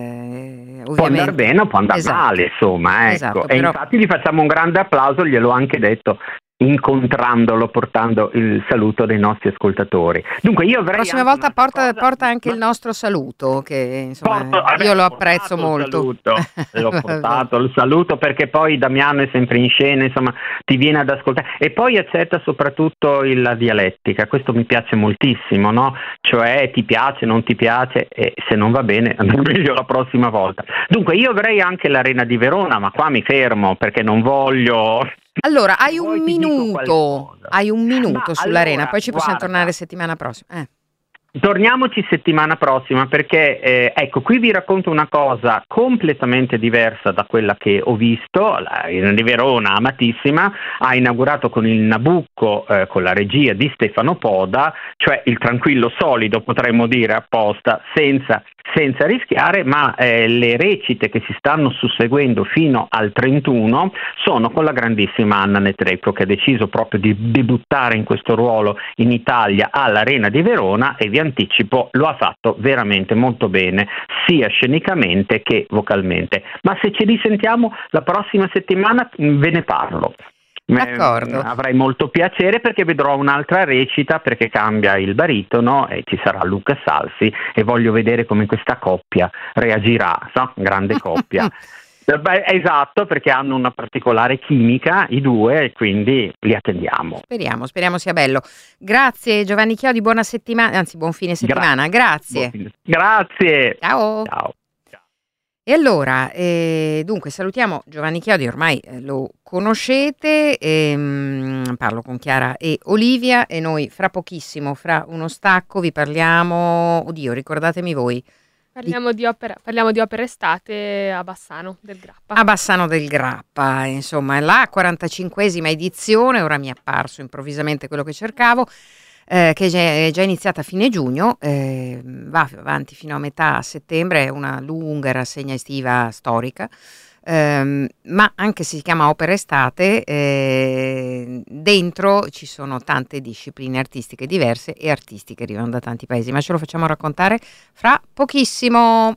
[SPEAKER 1] eh, ovviamente
[SPEAKER 7] può andare bene o può andare
[SPEAKER 1] esatto.
[SPEAKER 7] male, insomma, ecco. Esatto, e però... infatti gli facciamo un grande applauso, gliel'ho anche detto incontrandolo, portando il saluto dei nostri ascoltatori. Dunque io avrei
[SPEAKER 1] la prossima volta porta, cosa... porta anche ma... il nostro saluto, che insomma Porto, io lo apprezzo molto.
[SPEAKER 7] L'ho portato il saluto perché poi Damiano è sempre in scena, insomma ti viene ad ascoltare, e poi accetta soprattutto il, la dialettica, questo mi piace moltissimo, no? Cioè ti piace, non ti piace, e se non va bene andrà meglio la prossima volta. Dunque io avrei anche l'Arena di Verona, ma qua mi fermo perché non voglio...
[SPEAKER 1] Allora, hai un minuto, hai un minuto Ma sull'Arena, allora, poi ci possiamo guarda, tornare settimana prossima. Eh.
[SPEAKER 7] Torniamoci settimana prossima perché, eh, ecco, qui vi racconto una cosa completamente diversa da quella che ho visto. L'Arena di Verona, amatissima, ha inaugurato con il Nabucco, eh, con la regia di Stefano Poda, cioè il tranquillo solido, potremmo dire apposta, senza... senza rischiare, ma eh, le recite che si stanno susseguendo fino al trentuno sono con la grandissima Anna Netrebko, che ha deciso proprio di debuttare in questo ruolo in Italia all'Arena di Verona, e vi anticipo lo ha fatto veramente molto bene, sia scenicamente che vocalmente. Ma se ci risentiamo la prossima settimana ve ne parlo.
[SPEAKER 1] D'accordo.
[SPEAKER 7] Eh, avrai molto piacere perché vedrò un'altra recita, perché cambia il baritono e ci sarà Luca Salsi, e voglio vedere come questa coppia reagirà, so? Grande coppia. Beh, esatto, perché hanno una particolare chimica i due, e quindi li attendiamo.
[SPEAKER 1] Speriamo, speriamo sia bello. Grazie Giovanni Chiodi, buona settimana, anzi buon fine settimana. Gra- Grazie.
[SPEAKER 7] Fine. Grazie.
[SPEAKER 1] Ciao.
[SPEAKER 7] Ciao.
[SPEAKER 1] E allora, eh, dunque salutiamo Giovanni Chiodi, ormai eh, lo conoscete, ehm, parlo con Chiara e Olivia, e noi fra pochissimo, fra uno stacco, vi parliamo, oddio, ricordatemi voi.
[SPEAKER 2] Parliamo di, di, opera, parliamo di opera estate a Bassano del Grappa.
[SPEAKER 1] A Bassano del Grappa, insomma, è la quarantacinquesima edizione, ora mi è apparso improvvisamente quello che cercavo. Eh, che è già iniziata a fine giugno, eh, va avanti fino a metà settembre, è una lunga rassegna estiva storica, ehm, ma anche se si chiama Opera Estate, eh, dentro ci sono tante discipline artistiche diverse e artisti che arrivano da tanti paesi, ma ce lo facciamo raccontare fra pochissimo.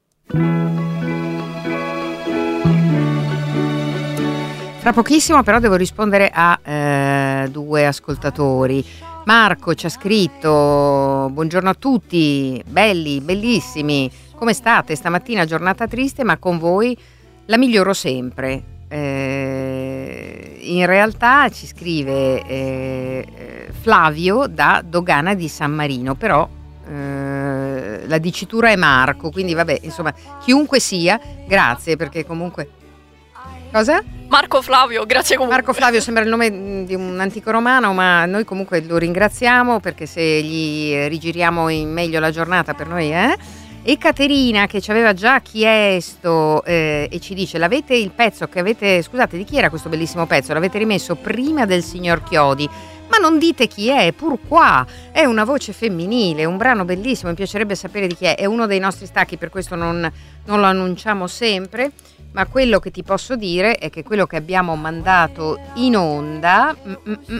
[SPEAKER 1] Fra pochissimo però devo rispondere a eh, due ascoltatori. Marco ci ha scritto: buongiorno a tutti, belli, bellissimi, come state? Stamattina giornata triste, ma con voi la miglioro sempre. Eh, in realtà ci scrive eh, Flavio da Dogana di San Marino, però eh, la dicitura è Marco, quindi vabbè, insomma, chiunque sia, grazie, perché comunque... Cosa?
[SPEAKER 3] Marco Flavio, grazie comunque.
[SPEAKER 1] Marco Flavio sembra il nome di un antico romano, ma noi comunque lo ringraziamo, perché se gli rigiriamo in meglio la giornata per noi, eh? E Caterina, che ci aveva già chiesto eh, e ci dice: l'avete il pezzo che avete, scusate, di chi era questo bellissimo pezzo? L'avete rimesso prima del signor Chiodi, ma non dite chi è, pur qua, è una voce femminile, un brano bellissimo, mi piacerebbe sapere di chi è, è uno dei nostri stacchi, per questo non, non lo annunciamo sempre, ma quello che ti posso dire è che quello che abbiamo mandato in onda mm, mm,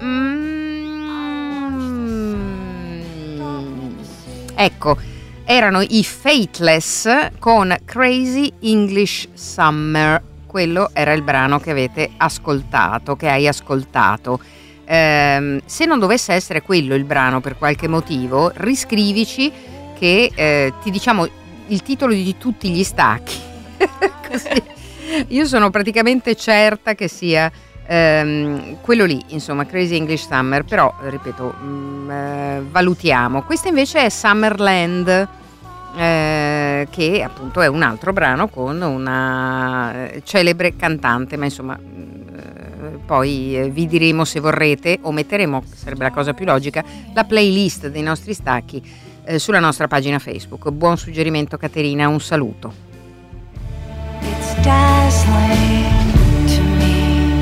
[SPEAKER 1] mm, mm, ecco, erano i Faithless con Crazy English Summer. Quello era il brano che avete ascoltato, che hai ascoltato. Eh, se non dovesse essere quello il brano per qualche motivo, riscrivici che eh, ti diciamo il titolo di tutti gli stacchi. Così io sono praticamente certa che sia ehm, quello lì, insomma, Crazy English Summer, però ripeto, mh, eh, valutiamo. Questa invece è Summerland, eh, che appunto è un altro brano con una celebre cantante, ma insomma eh, poi eh, vi diremo, se vorrete, o metteremo, sarebbe la cosa più logica, la playlist dei nostri stacchi eh, sulla nostra pagina Facebook. Buon suggerimento, Caterina, un saluto.
[SPEAKER 8] It's dazzling to me.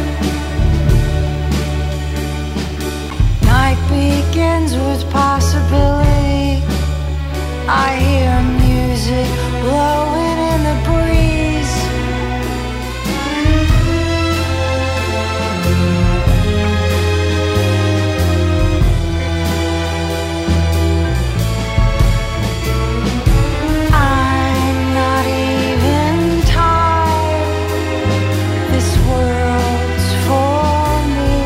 [SPEAKER 8] Night begins with possibility. I hear music blowing in the breeze. I'm not even tired. This world's for me.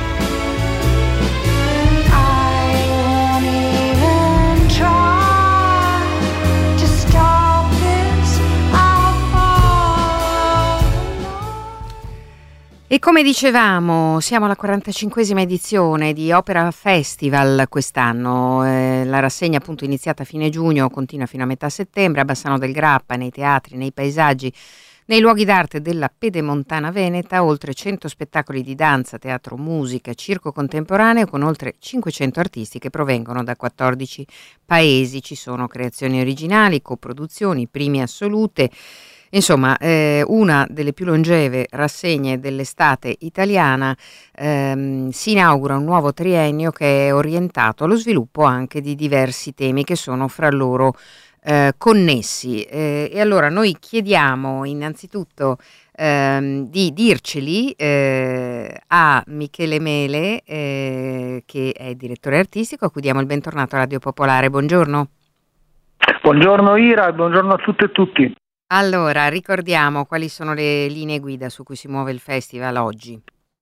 [SPEAKER 8] I won't even try to stop this. I'll follow.
[SPEAKER 1] E come dicevamo, siamo alla quarantacinquesima edizione di Opera Festival quest'anno. Eh, la rassegna appunto iniziata a fine giugno continua fino a metà settembre a Bassano del Grappa, nei teatri, nei paesaggi, nei luoghi d'arte della Pedemontana Veneta, oltre cento spettacoli di danza, teatro, musica, circo contemporaneo con oltre cinquecento artisti che provengono da quattordici paesi. Ci sono creazioni originali, coproduzioni, primi assolute. Insomma, eh, una delle più longeve rassegne dell'estate italiana. Ehm, si inaugura un nuovo triennio che è orientato allo sviluppo anche di diversi temi che sono fra loro eh, connessi. Eh, e allora noi chiediamo innanzitutto ehm, di dirceli eh, a Michele Mele, eh, che è direttore artistico, a cui diamo il bentornato a Radio Popolare. Buongiorno.
[SPEAKER 9] Buongiorno Ira, buongiorno a tutte e tutti.
[SPEAKER 1] Allora, ricordiamo quali sono le linee guida su cui si muove il festival oggi.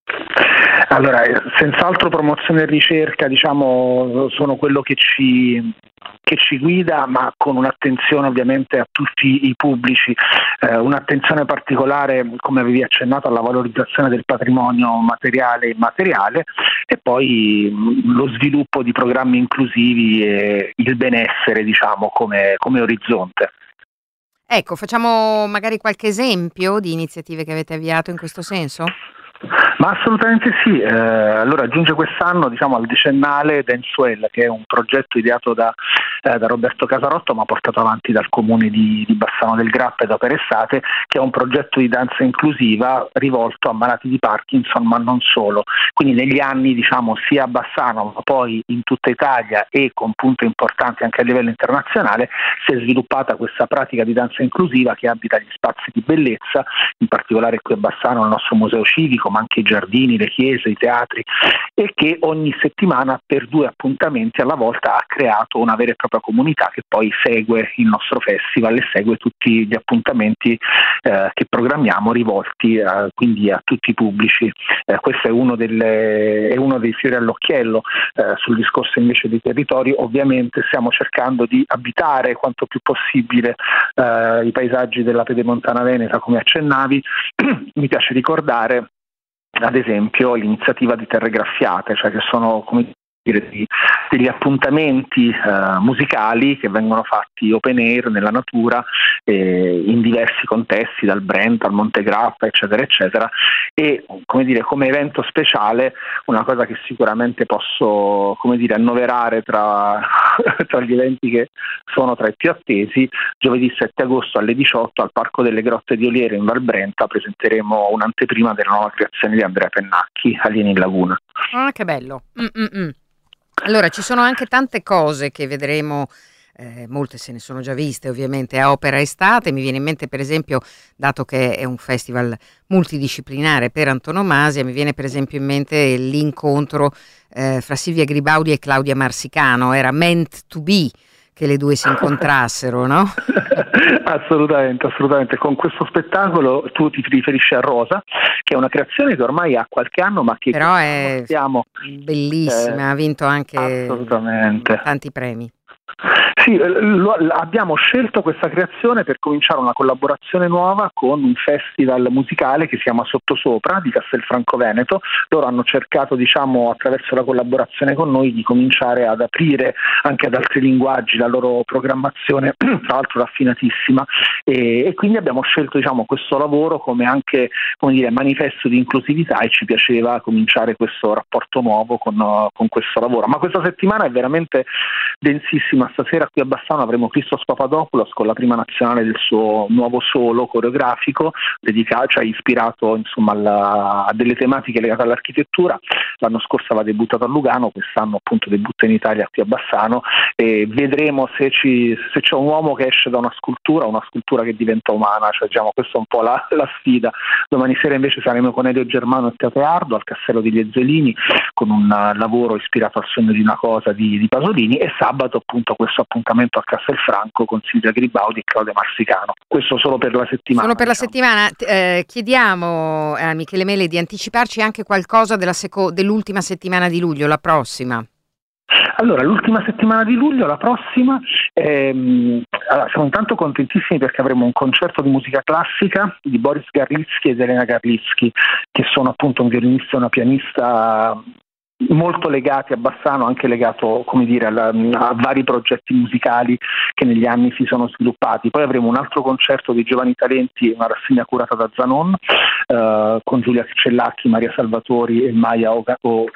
[SPEAKER 9] Allora, senz'altro promozione e ricerca, diciamo, sono quello che ci, che ci guida, ma con un'attenzione ovviamente a tutti i pubblici, eh, un'attenzione particolare, come avevi accennato, alla valorizzazione del patrimonio materiale e immateriale, e poi mh, lo sviluppo di programmi inclusivi e il benessere, diciamo, come, come orizzonte.
[SPEAKER 1] Ecco, facciamo magari qualche esempio di iniziative che avete avviato in questo senso?
[SPEAKER 9] Ma assolutamente sì, eh, allora giunge quest'anno, diciamo, al decennale Dancewell, che è un progetto ideato da, eh, da Roberto Casarotto, ma portato avanti dal comune di, di Bassano del Grappa e da Opera Estate, che è un progetto di danza inclusiva rivolto a malati di Parkinson, ma non solo. Quindi negli anni, diciamo, sia a Bassano ma poi in tutta Italia e con punti importanti anche a livello internazionale, si è sviluppata questa pratica di danza inclusiva che abita gli spazi di bellezza, in particolare qui a Bassano il nostro museo civico, ma anche i giardini, le chiese, i teatri, e che ogni settimana per due appuntamenti alla volta ha creato una vera e propria comunità che poi segue il nostro festival e segue tutti gli appuntamenti eh, che programmiamo, rivolti a, quindi a tutti i pubblici. Eh, questo è uno, delle, è uno dei fiori all'occhiello. Eh, sul discorso invece dei territori, ovviamente stiamo cercando di abitare quanto più possibile eh, i paesaggi della Pedemontana Veneta, come accennavi. Mi piace ricordare ad esempio l'iniziativa di Terre Graffiate, cioè che sono come dire, degli appuntamenti eh, musicali che vengono fatti open air nella natura eh, in diversi contesti, dal Brenta al Monte Grappa eccetera eccetera, e come dire, come evento speciale una cosa che sicuramente posso come dire annoverare tra, tra gli eventi che sono tra i più attesi: giovedì sette agosto alle diciotto al Parco delle Grotte di Oliere in Val Brenta presenteremo un'anteprima della nuova creazione di Andrea Pennacchi, Alieni in Laguna.
[SPEAKER 1] Ah, che bello. Mm-mm-mm. Allora, ci sono anche tante cose che vedremo, eh, molte se ne sono già viste ovviamente a Opera Estate. Mi viene in mente per esempio, dato che è un festival multidisciplinare per antonomasia, mi viene per esempio in mente l'incontro eh, fra Silvia Gribaudi e Claudia Marsicano. Era meant to be che le due si incontrassero, no?
[SPEAKER 9] Assolutamente, assolutamente. Con questo spettacolo tu ti riferisci a Rosa, che è una creazione che ormai ha qualche anno, ma che
[SPEAKER 1] però è
[SPEAKER 9] stiamo,
[SPEAKER 1] bellissima,
[SPEAKER 9] eh,
[SPEAKER 1] ha vinto anche
[SPEAKER 9] assolutamente
[SPEAKER 1] tanti premi.
[SPEAKER 9] Sì, lo, abbiamo scelto questa creazione per cominciare una collaborazione nuova con un festival musicale che si chiama Sottosopra di Castelfranco Veneto. Loro hanno cercato, diciamo, attraverso la collaborazione con noi di cominciare ad aprire anche ad altri linguaggi la loro programmazione, tra l'altro raffinatissima, e, e quindi abbiamo scelto, diciamo, questo lavoro come anche, come dire, manifesto di inclusività, e ci piaceva cominciare questo rapporto nuovo con, con questo lavoro. Ma questa settimana è veramente densissima. Stasera qui a Bassano avremo Christos Papadopoulos con la prima nazionale del suo nuovo solo coreografico, dedicato, cioè ispirato insomma alla, a delle tematiche legate all'architettura. L'anno scorso aveva debuttato a Lugano, quest'anno appunto debutta in Italia qui a Bassano, e vedremo se, ci, se c'è un uomo che esce da una scultura, una scultura che diventa umana, cioè diciamo questa è un po' la, la sfida. Domani sera invece saremo con Elio Germano e Teatro al Castello degli Ezzelini con un lavoro ispirato al Sogno di una cosa di, di Pasolini, e sabato appunto questo appuntamento a Castelfranco con Silvia Gribaudi e Claudia Marsicano. Questo solo per la settimana.
[SPEAKER 1] Solo per
[SPEAKER 9] diciamo.
[SPEAKER 1] la settimana. Eh, chiediamo a Michele Mele di anticiparci anche qualcosa della seco- dell'ultima settimana di luglio, la prossima.
[SPEAKER 9] Allora, l'ultima settimana di luglio, la prossima, ehm, allora, siamo intanto contentissimi perché avremo un concerto di musica classica di Boris Garlitsky ed Elena Garlitsky, che sono appunto un violinista e una pianista molto legati a Bassano, anche legato, come dire, alla, a vari progetti musicali che negli anni si sono sviluppati. Poi avremo un altro concerto di giovani talenti, una rassegna curata da Zanon, eh, con Giulia Cellacchi, Maria Salvatori e Maya Oga- o-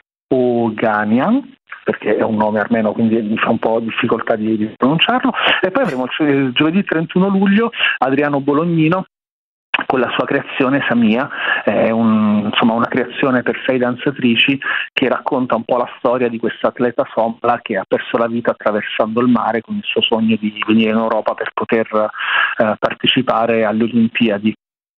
[SPEAKER 9] Oganian, perché è un nome armeno, quindi mi fa un po' difficoltà di, di pronunciarlo. E poi avremo il, il giovedì trentuno luglio Adriano Bolognino con la sua creazione Samia, è un, insomma una creazione per sei danzatrici che racconta un po' la storia di questa atleta somala che ha perso la vita attraversando il mare con il suo sogno di venire in Europa per poter eh, partecipare alle Olimpiadi.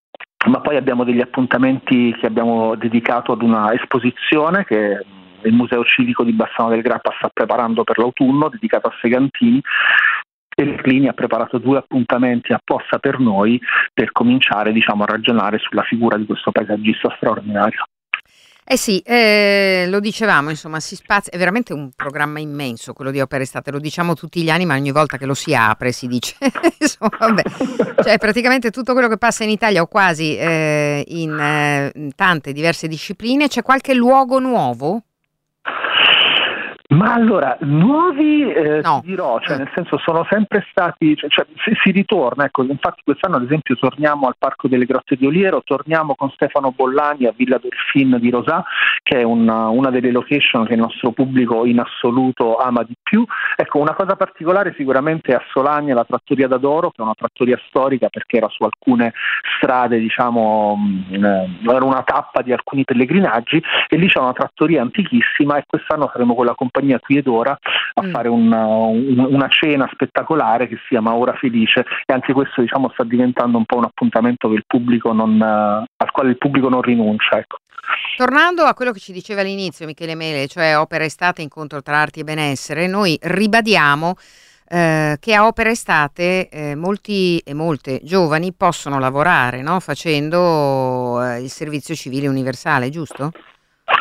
[SPEAKER 9] Ma poi abbiamo degli appuntamenti che abbiamo dedicato ad una esposizione che il Museo Civico di Bassano del Grappa sta preparando per l'autunno, dedicata a Segantini. E Clini ha preparato due appuntamenti apposta per noi per cominciare, diciamo, a ragionare sulla figura di questo paesaggista straordinario.
[SPEAKER 1] Eh sì, eh, lo dicevamo, insomma, si spazia, è veramente un programma immenso quello di Opera Estate, lo diciamo tutti gli anni, ma ogni volta che lo si apre si dice, insomma, vabbè, cioè praticamente tutto quello che passa in Italia o quasi eh, in, eh, in tante diverse discipline. C'è qualche luogo nuovo?
[SPEAKER 9] Ma allora, nuovi eh,
[SPEAKER 1] no.
[SPEAKER 9] ti dirò, cioè nel senso sono sempre stati, cioè, cioè si, si ritorna, ecco, infatti quest'anno ad esempio torniamo al Parco delle Grotte di Oliero, torniamo con Stefano Bollani a Villa Delfin di Rosà, che è una, una delle location che il nostro pubblico in assoluto ama di più. Ecco, una cosa particolare sicuramente è a Solagna la Trattoria d'Adoro, che è una trattoria storica perché era su alcune strade, diciamo, mh, era una tappa di alcuni pellegrinaggi, e lì c'è una trattoria antichissima, e quest'anno saremo con la compagnia qui ed ora a mm. fare una, una cena spettacolare che si chiama Ora Felice, e anche questo, diciamo, sta diventando un po' un appuntamento che il pubblico non, al quale il pubblico non rinuncia, ecco.
[SPEAKER 1] Tornando a quello che ci diceva all'inizio Michele Mele, cioè Opera Estate, incontro tra arti e benessere, noi ribadiamo eh, che a Opera Estate eh, molti e molte giovani possono lavorare, no? Facendo eh, il servizio civile universale, giusto?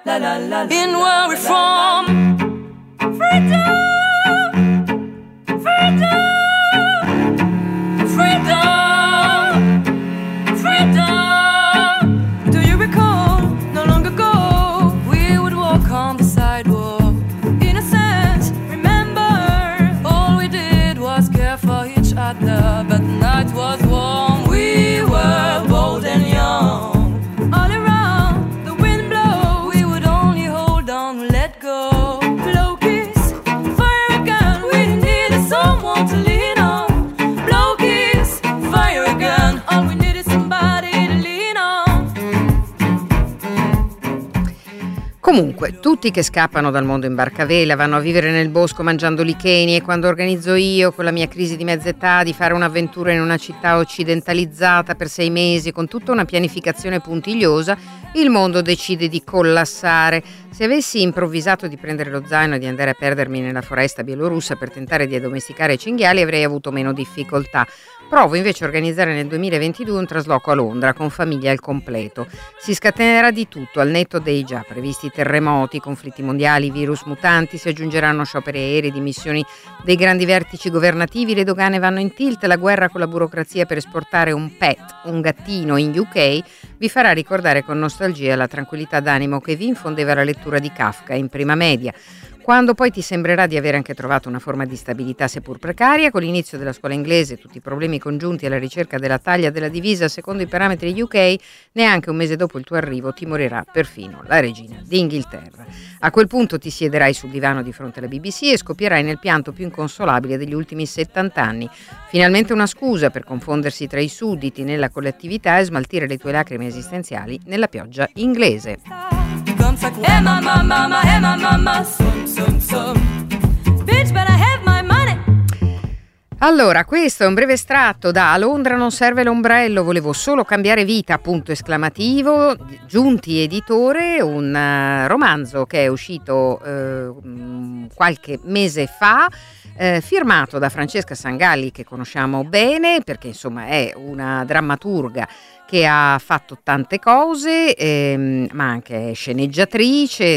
[SPEAKER 10] la la la. In where we're from, freedom, freedom, freedom, freedom. Do you recall? No long ago, we would walk on the sidewalk. Innocent, remember, all we did was care for each other. But the night was warm, we were bold and young. All around, the wind blow, we would only hold on, let go. Blow kiss, fire again, we needed someone to lean on. Blow kiss, fire again, all we needed somebody to lean on.
[SPEAKER 1] Comunque, tutti che scappano dal mondo in barcavela vanno a vivere nel bosco mangiando licheni, e quando organizzo io, con la mia crisi di mezza età, di fare un'avventura in una città occidentalizzata per sei mesi con tutta una pianificazione puntigliosa, il mondo decide di collassare. Se avessi improvvisato di prendere lo zaino e di andare a perdermi nella foresta bielorussa per tentare di addomesticare i cinghiali, avrei avuto meno difficoltà. Provo invece a organizzare nel duemilaventidue un trasloco a Londra con famiglia al completo. Si scatenerà di tutto, al netto dei già previsti terremoti, conflitti mondiali, virus mutanti, si aggiungeranno scioperi aerei, dimissioni dei grandi vertici governativi, le dogane vanno in tilt, la guerra con la burocrazia per esportare un pet, un gattino in U K, vi farà ricordare con nostalgia la tranquillità d'animo che vi infondeva la lettura di Kafka in prima media. Quando poi ti sembrerà di avere anche trovato una forma di stabilità seppur precaria, con l'inizio della scuola inglese e tutti i problemi congiunti alla ricerca della taglia della divisa secondo i parametri U K, neanche un mese dopo il tuo arrivo ti morirà perfino la regina d'Inghilterra. A quel punto ti siederai sul divano di fronte alla B B C e scoppierai nel pianto più inconsolabile degli ultimi settanta anni. Finalmente una scusa per confondersi tra i sudditi nella collettività e smaltire le tue lacrime esistenziali nella pioggia inglese.
[SPEAKER 10] Hey mama, mama, hey mama, mama, some, some, some. Bitch, better have my money.
[SPEAKER 1] Allora, questo è un breve estratto da A Londra non serve l'ombrello, volevo solo cambiare vita, punto esclamativo, Giunti editore, un uh, romanzo che è uscito uh, qualche mese fa, eh, firmato da Francesca Sangalli, che conosciamo bene perché insomma è una drammaturga che ha fatto tante cose, ehm, ma anche sceneggiatrice,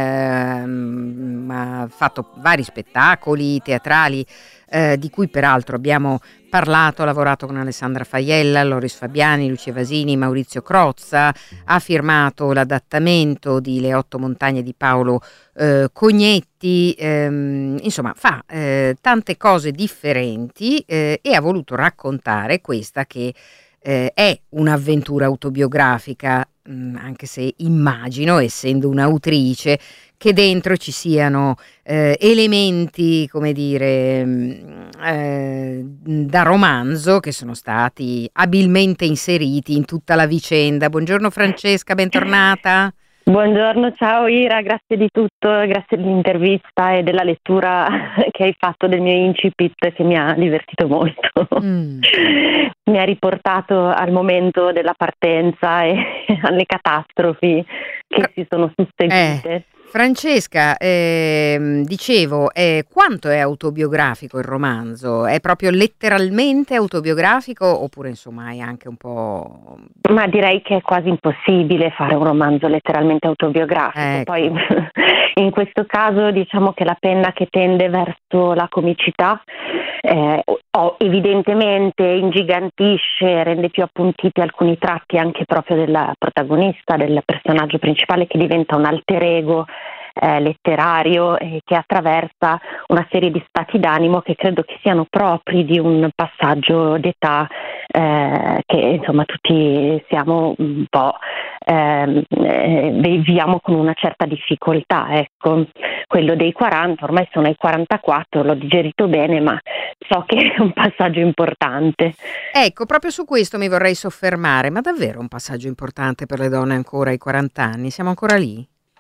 [SPEAKER 1] ehm, ha fatto vari spettacoli teatrali, eh, di cui peraltro abbiamo parlato, ha lavorato con Alessandra Faiella, Loris Fabiani, Lucia Vasini, Maurizio Crozza, ha firmato l'adattamento di Le otto montagne di Paolo eh, Cognetti, ehm, insomma fa eh, tante cose differenti eh, e ha voluto raccontare questa che Eh, è un'avventura autobiografica, mh, anche se immagino, essendo un'autrice, che dentro ci siano eh, elementi, come dire, mh, eh, da romanzo che sono stati abilmente inseriti in tutta la vicenda. Buongiorno Francesca, bentornata.
[SPEAKER 5] Buongiorno, ciao Ira, grazie di tutto, grazie dell'intervista e della lettura che hai fatto del mio incipit, che mi ha divertito molto. Mm. Mi ha riportato al momento della partenza e alle catastrofi che Fra- si sono susseguite.
[SPEAKER 1] Eh. Francesca, eh, dicevo, eh, quanto è autobiografico il romanzo? È proprio letteralmente autobiografico oppure insomma è anche un po'...
[SPEAKER 5] Ma direi che è quasi impossibile fare un romanzo letteralmente autobiografico. Ecco. Poi in questo caso diciamo che la penna che tende verso la comicità eh, o evidentemente ingigantisce, rende più appuntiti alcuni tratti anche proprio della protagonista, del personaggio principale, che diventa un alter ego Eh, letterario eh, che attraversa una serie di stati d'animo che credo che siano propri di un passaggio d'età eh, che insomma tutti siamo un po' eh, eh, viviamo con una certa difficoltà, ecco. Quello dei quaranta, ormai sono ai quarantaquattro, l'ho digerito bene, ma so che è un passaggio importante.
[SPEAKER 1] Ecco, proprio su questo mi vorrei soffermare, ma davvero un passaggio importante per le donne ancora ai quaranta anni? Siamo ancora lì?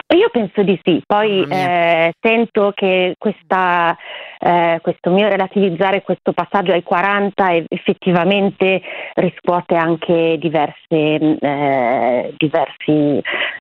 [SPEAKER 11] Io penso di sì, poi eh, sento che questa, eh, questo mio relativizzare questo passaggio ai quaranta e- effettivamente riscuote anche diverse, eh, diversi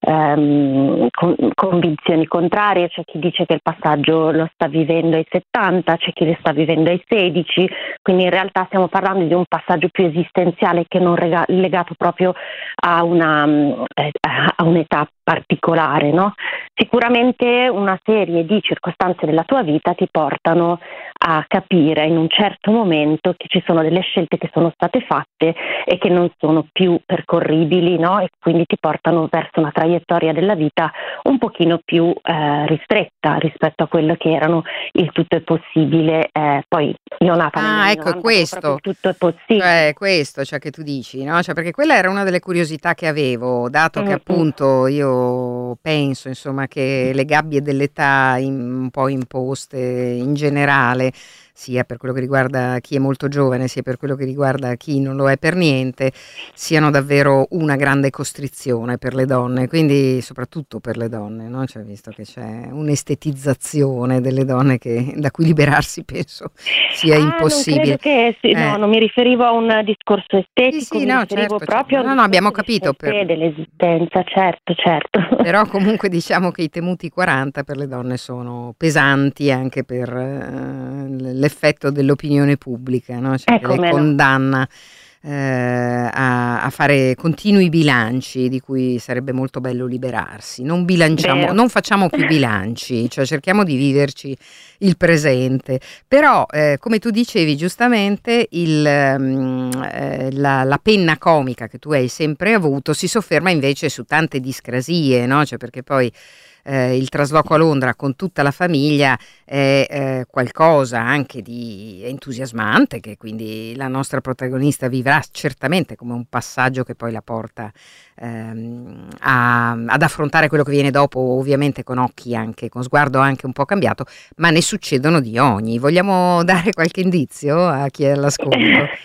[SPEAKER 11] ehm, con- convinzioni contrarie. C'è chi dice che il passaggio lo sta vivendo ai settanta, c'è chi lo sta vivendo ai sedici, quindi in realtà stiamo parlando di un passaggio più esistenziale che non rega- legato proprio a, una, mm, eh, a un'età particolare, no? Sicuramente una serie di circostanze della tua vita ti portano a capire in un certo momento che ci sono delle scelte che sono state fatte e che non sono più percorribili, no? E quindi ti portano verso una traiettoria della vita un pochino più eh, ristretta rispetto a quello che erano il tutto è possibile. Eh, poi io nata negli
[SPEAKER 1] Ah,
[SPEAKER 11] anni
[SPEAKER 1] ecco, è
[SPEAKER 11] novanta,
[SPEAKER 1] questo.
[SPEAKER 11] proprio il tutto è possibile.
[SPEAKER 1] Cioè, questo, cioè che tu dici, no? Cioè, perché quella era una delle curiosità che avevo, dato che
[SPEAKER 11] Mm, mm.
[SPEAKER 1] appunto io penso, insomma, che le gabbie dell'età in- un po' imposte in generale, sia per quello che riguarda chi è molto giovane, sia per quello che riguarda chi non lo è per niente, siano davvero una grande costrizione per le donne, quindi soprattutto per le donne, no? Cioè, visto che c'è un'estetizzazione delle donne che, da cui liberarsi penso sia
[SPEAKER 11] Ah,
[SPEAKER 1] impossibile.
[SPEAKER 11] non credo che sì, no,
[SPEAKER 1] Eh.
[SPEAKER 11] non mi riferivo a un discorso estetico,
[SPEAKER 1] Sì, sì,
[SPEAKER 11] mi
[SPEAKER 1] no,
[SPEAKER 11] riferivo
[SPEAKER 1] certo,
[SPEAKER 11] proprio
[SPEAKER 1] certo.
[SPEAKER 11] a un
[SPEAKER 1] No, no, abbiamo
[SPEAKER 11] discorso di
[SPEAKER 1] capito, per-
[SPEAKER 11] sé dell'esistenza, certo, certo.
[SPEAKER 1] Però comunque diciamo che i temuti quaranta per le donne sono pesanti anche per eh, l'effetto dell'opinione pubblica, no? Cioè
[SPEAKER 11] Eh,
[SPEAKER 1] che le
[SPEAKER 11] come no.
[SPEAKER 1] condanna eh, a, a fare continui bilanci di cui sarebbe molto bello liberarsi. Non bilanciamo,
[SPEAKER 11] Vero.
[SPEAKER 1] non facciamo più bilanci, cioè cerchiamo di viverci il presente. Però, eh, come tu dicevi giustamente, il, mm, eh, la, la penna comica che tu hai sempre avuto si sofferma invece su tante discrasie, no? Cioè perché poi eh, il trasloco a Londra con tutta la famiglia è eh, qualcosa anche di entusiasmante, che quindi la nostra protagonista vivrà certamente come un passaggio che poi la porta ehm, a, ad affrontare quello che viene dopo, ovviamente con occhi anche, con sguardo anche un po' cambiato, ma ne succedono di ogni. Vogliamo dare qualche indizio a chi è all'ascolto?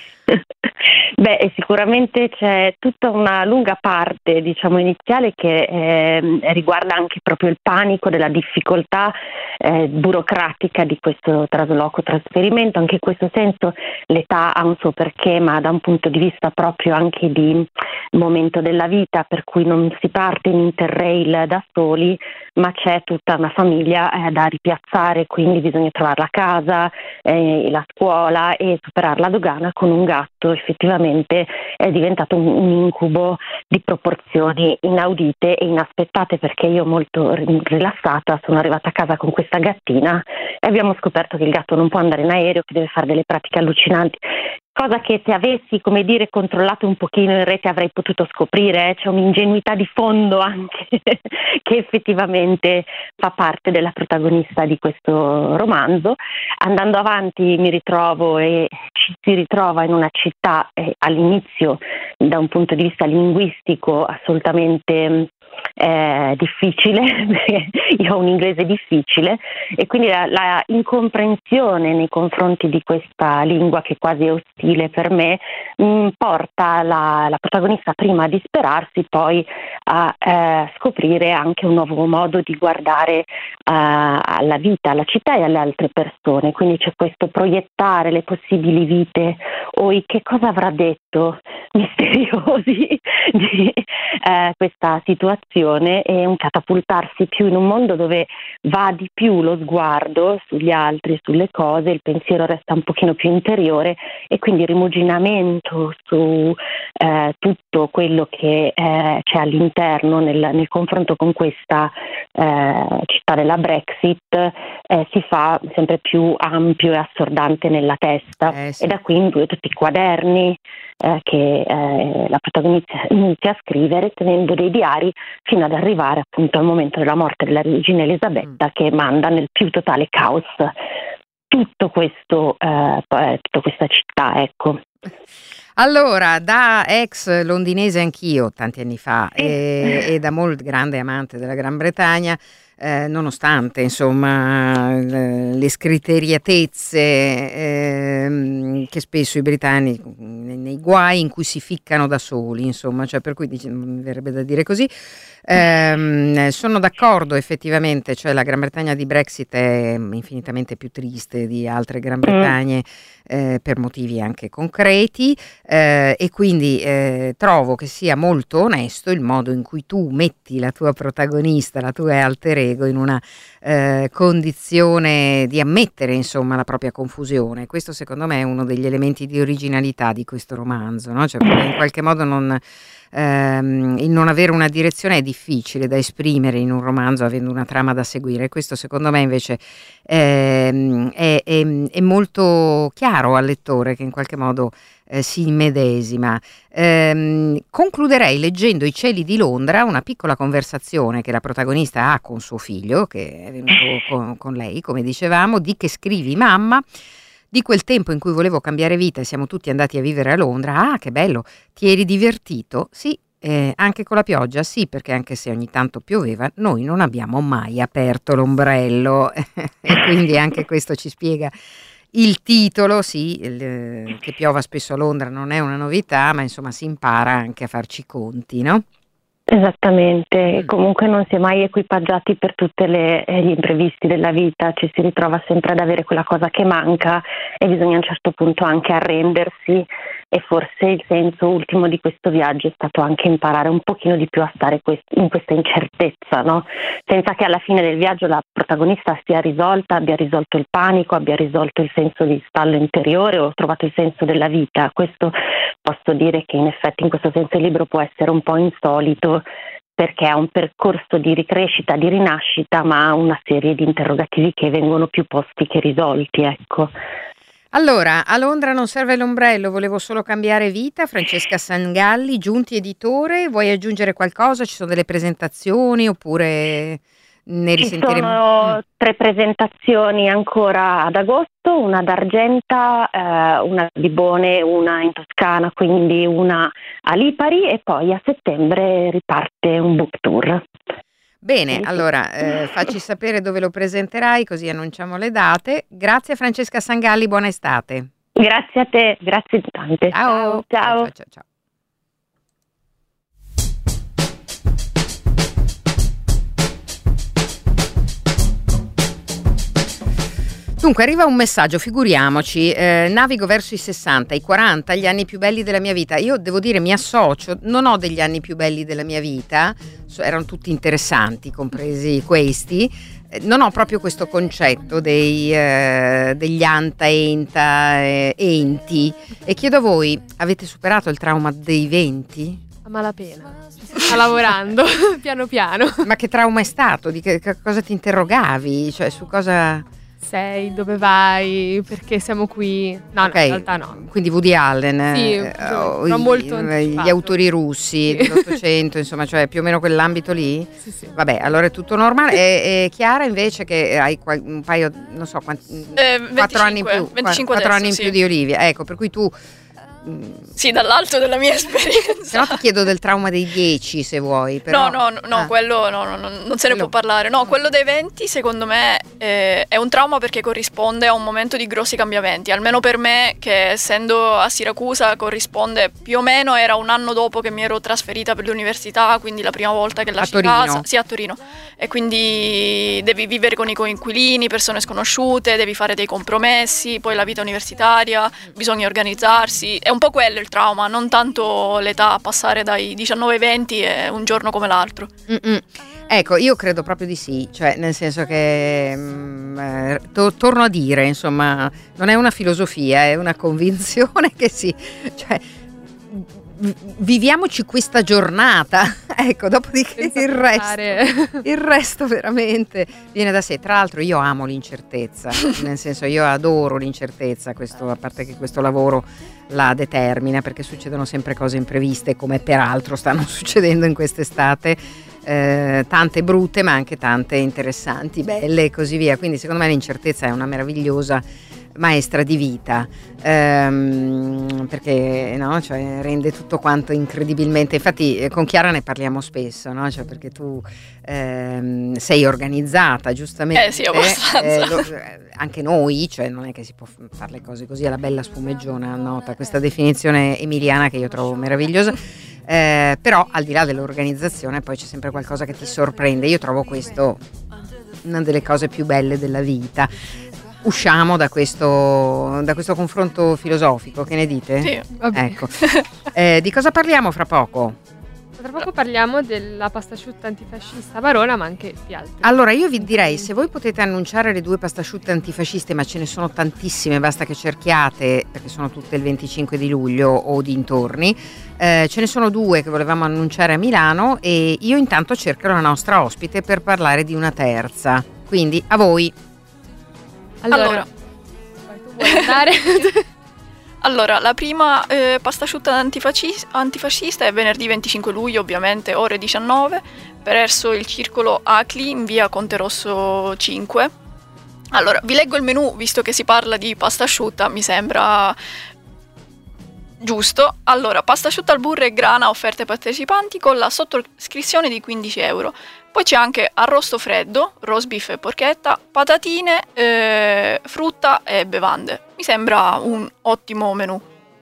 [SPEAKER 11] Beh, e sicuramente c'è tutta una lunga parte, diciamo, iniziale che ehm, riguarda anche proprio il panico della difficoltà eh, burocratica di questo trasloco trasferimento. Anche in questo senso l'età ha un suo perché, ma da un punto di vista proprio anche di momento della vita, per cui non si parte in Interrail da soli, ma c'è tutta una famiglia eh, da ripiazzare, quindi bisogna trovare la casa, eh, la scuola e superare la dogana con un gatto. Effettivamente è diventato un, un incubo di proporzioni inaudite e inaspettate, perché io molto rilassata sono arrivata a casa con questa gattina e abbiamo scoperto che il gatto non può andare in aereo, che deve fare delle pratiche allucinanti. Cosa che se avessi, come dire, controllato un pochino in rete avrei potuto scoprire, eh? C'è un'ingenuità di fondo anche che effettivamente fa parte della protagonista di questo romanzo. Andando avanti mi ritrovo e ci si ritrova in una città eh, all'inizio da un punto di vista linguistico assolutamente eh, difficile, perché io ho un inglese difficile e quindi la, la incomprensione nei confronti di questa lingua che quasi è ostile per me mh, porta la, la protagonista prima a disperarsi, poi a eh, scoprire anche un nuovo modo di guardare eh, alla vita, alla città e alle altre persone. Quindi c'è questo proiettare le possibili vite o i che cosa avrà detto misteriosi di eh, questa situazione e un catapultarsi più in un mondo dove va di più lo sguardo sugli altri, sulle cose, il pensiero resta un pochino più interiore e quindi il rimuginamento su eh, tutto quello che eh, c'è all'interno nel, nel confronto con questa eh, città della Brexit eh, si fa sempre più ampio e assordante nella testa
[SPEAKER 1] Eh, sì.
[SPEAKER 11] e da qui in due tutti i quaderni eh, che eh, la protagonista inizia a scrivere tenendo dei diari fino ad arrivare appunto al momento della morte della regina Elisabetta, mm. che manda nel più totale caos tutto questo, eh, tutta questa città, ecco.
[SPEAKER 1] Allora, da ex londinese anch'io tanti anni fa e, e da molto grande amante della Gran Bretagna, eh, nonostante insomma le, le scriteriatezze eh, che spesso i britannici, nei, nei guai in cui si ficcano da soli, insomma, cioè per cui dice, mi verrebbe da dire così. Eh, sono d'accordo effettivamente, cioè la Gran Bretagna di Brexit è infinitamente più triste di altre Gran Bretagne eh, per motivi anche concreti eh, e quindi eh, trovo che sia molto onesto il modo in cui tu metti la tua protagonista, la tua alter ego in una eh, condizione di ammettere insomma la propria confusione. Questo secondo me è uno degli elementi di originalità di questo romanzo, no? Cioè perché in qualche modo non Ehm, il non avere una direzione è difficile da esprimere in un romanzo avendo una trama da seguire. Questo secondo me invece ehm, è, è, è molto chiaro al lettore che in qualche modo eh, si immedesima. Ehm, concluderei leggendo I cieli di Londra, una piccola conversazione che la protagonista ha con suo figlio, che è venuto con, con lei, come dicevamo. Di che scrivi, mamma? Di quel tempo in cui volevo cambiare vita e siamo tutti andati a vivere a Londra. Ah, che bello! Ti eri divertito? Sì, eh, anche con la pioggia? Sì, perché anche se ogni tanto pioveva, noi non abbiamo mai aperto l'ombrello. E quindi anche questo ci spiega il titolo. Sì, il, che piova spesso a Londra non è una novità, ma insomma si impara anche a farci conti, no?
[SPEAKER 11] Esattamente, comunque non si è mai equipaggiati per tutti gli imprevisti della vita, ci si ritrova sempre ad avere quella cosa che manca e bisogna a un certo punto anche arrendersi, e forse il senso ultimo di questo viaggio è stato anche imparare un pochino di più a stare in questa incertezza, no? Senza che alla fine del viaggio la protagonista sia risolta, abbia risolto il panico, abbia risolto il senso di stallo interiore o trovato il senso della vita. Questo posso dire che in effetti in questo senso il libro può essere un po' insolito, perché ha un percorso di ricrescita, di rinascita, ma ha una serie di interrogativi che vengono più posti che risolti, ecco.
[SPEAKER 1] Allora, a Londra non serve l'ombrello, volevo solo cambiare vita. Francesca Sangalli, Giunti editore. Vuoi aggiungere qualcosa? Ci sono delle presentazioni oppure ne risentiremo?
[SPEAKER 11] Ci sono tre presentazioni ancora ad agosto, una ad Argenta, eh, una a Bibone, una in Toscana, quindi una a Lipari, e poi a settembre riparte un book tour.
[SPEAKER 1] Bene, allora eh, facci sapere dove lo presenterai, così annunciamo le date. Grazie Francesca Sangalli, buona estate.
[SPEAKER 11] Grazie a te, grazie tante.
[SPEAKER 1] Ciao.
[SPEAKER 11] Ciao.
[SPEAKER 1] Ciao, ciao, ciao. Dunque arriva un messaggio, figuriamoci, eh, navigo verso i sessanta, i quaranta, gli anni più belli della mia vita. Io devo dire, mi associo, non ho degli anni più belli della mia vita, so, erano tutti interessanti, compresi questi. Eh, non ho proprio questo concetto dei, eh, degli anta, enta, eh, enti. E chiedo a voi, avete superato il trauma dei venti?
[SPEAKER 2] A malapena. Sta lavorando, piano piano.
[SPEAKER 1] Ma che trauma è stato? Di che, che cosa ti interrogavi? Cioè, su cosa...
[SPEAKER 2] Sei, dove vai, perché siamo qui? No,
[SPEAKER 1] okay.
[SPEAKER 2] No, in realtà no.
[SPEAKER 1] Quindi Woody Allen,
[SPEAKER 2] sì,
[SPEAKER 1] eh,
[SPEAKER 2] oh,
[SPEAKER 1] i,
[SPEAKER 2] molto
[SPEAKER 1] gli autori russi sì. dell'Ottocento, insomma, cioè più o meno quell'ambito lì.
[SPEAKER 2] Sì, sì.
[SPEAKER 1] Vabbè, allora è tutto normale. E, e Chiara invece che hai un paio, non so, quanti,
[SPEAKER 3] eh,
[SPEAKER 1] quattro anni in più,
[SPEAKER 3] venticinque
[SPEAKER 1] quattro
[SPEAKER 3] adesso,
[SPEAKER 1] anni in
[SPEAKER 3] sì.
[SPEAKER 1] più di Olivia. Ecco, per cui tu...
[SPEAKER 3] Sì, dall'alto della mia esperienza.
[SPEAKER 1] Se no ti chiedo del trauma dei dieci, se vuoi. Però...
[SPEAKER 3] No, no, no,
[SPEAKER 1] ah.
[SPEAKER 3] quello no, no, no, non se ne
[SPEAKER 1] quello...
[SPEAKER 3] può parlare. No, quello dei venti secondo me eh, è un trauma perché corrisponde a un momento di grossi cambiamenti. Almeno per me, che essendo a Siracusa corrisponde più o meno, era un anno dopo che mi ero trasferita per l'università, quindi la prima volta che lasci
[SPEAKER 1] a Torino.
[SPEAKER 3] casa. Sì, a Torino. E quindi devi vivere con i coinquilini, persone sconosciute, devi fare dei compromessi, poi la vita universitaria, bisogna organizzarsi. È un po' quello il trauma, non tanto l'età, passare dai diciannove ai venti è un giorno come l'altro.
[SPEAKER 1] Mm-mm. Ecco, io credo proprio di sì, cioè nel senso che mh, to- torno a dire, insomma, non è una filosofia, è una convinzione che sì, cioè viviamoci questa giornata, ecco, dopodiché il resto, il resto veramente viene da sé. Tra l'altro io amo l'incertezza, nel senso io adoro l'incertezza, questo, a parte che questo lavoro la determina, perché succedono sempre cose impreviste, come peraltro stanno succedendo in quest'estate, eh, tante brutte ma anche tante interessanti, belle e così via. Quindi secondo me l'incertezza è una meravigliosa maestra di vita, ehm, perché no, cioè, rende tutto quanto incredibilmente, infatti eh, con Chiara ne parliamo spesso, no? Cioè, perché tu ehm, sei organizzata, giustamente,
[SPEAKER 3] eh sì, abbastanza.
[SPEAKER 1] eh, lo, anche noi, cioè non è che si può fare le cose così alla bella spumeggiona, nota questa definizione emiliana che io trovo meravigliosa. Eh, però al di là dell'organizzazione poi c'è sempre qualcosa che ti sorprende. Io trovo questo una delle cose più belle della vita. Usciamo da questo, da questo confronto filosofico, che ne dite?
[SPEAKER 3] Sì,
[SPEAKER 2] vabbè.
[SPEAKER 1] Ecco. Eh, di cosa parliamo fra poco?
[SPEAKER 2] Tra poco parliamo della pastasciutta antifascista a Verona, ma anche di altri.
[SPEAKER 1] Allora io vi direi, se voi potete annunciare le due pastasciutte antifasciste, ma ce ne sono tantissime, basta che cerchiate, perché sono tutte il venticinque di luglio o dintorni, eh, ce ne sono due che volevamo annunciare a Milano e io intanto cercherò la nostra ospite per parlare di una terza, quindi a voi.
[SPEAKER 2] Allora,
[SPEAKER 3] Allora.
[SPEAKER 2] poi tu vuoi andare?
[SPEAKER 3] Allora, la prima eh, pastasciutta antifascis- antifascista è venerdì venticinque luglio, ovviamente, ore diciannove, presso il circolo A C L I in via Conte Rosso cinque. Allora, vi leggo il menù, visto che si parla di pastasciutta, mi sembra giusto. Allora, pastasciutta al burro e grana offerte ai partecipanti con la sottoscrizione di quindici euro. Poi c'è anche arrosto freddo, roast beef e porchetta, patatine, eh, frutta e bevande. Mi sembra un ottimo menù.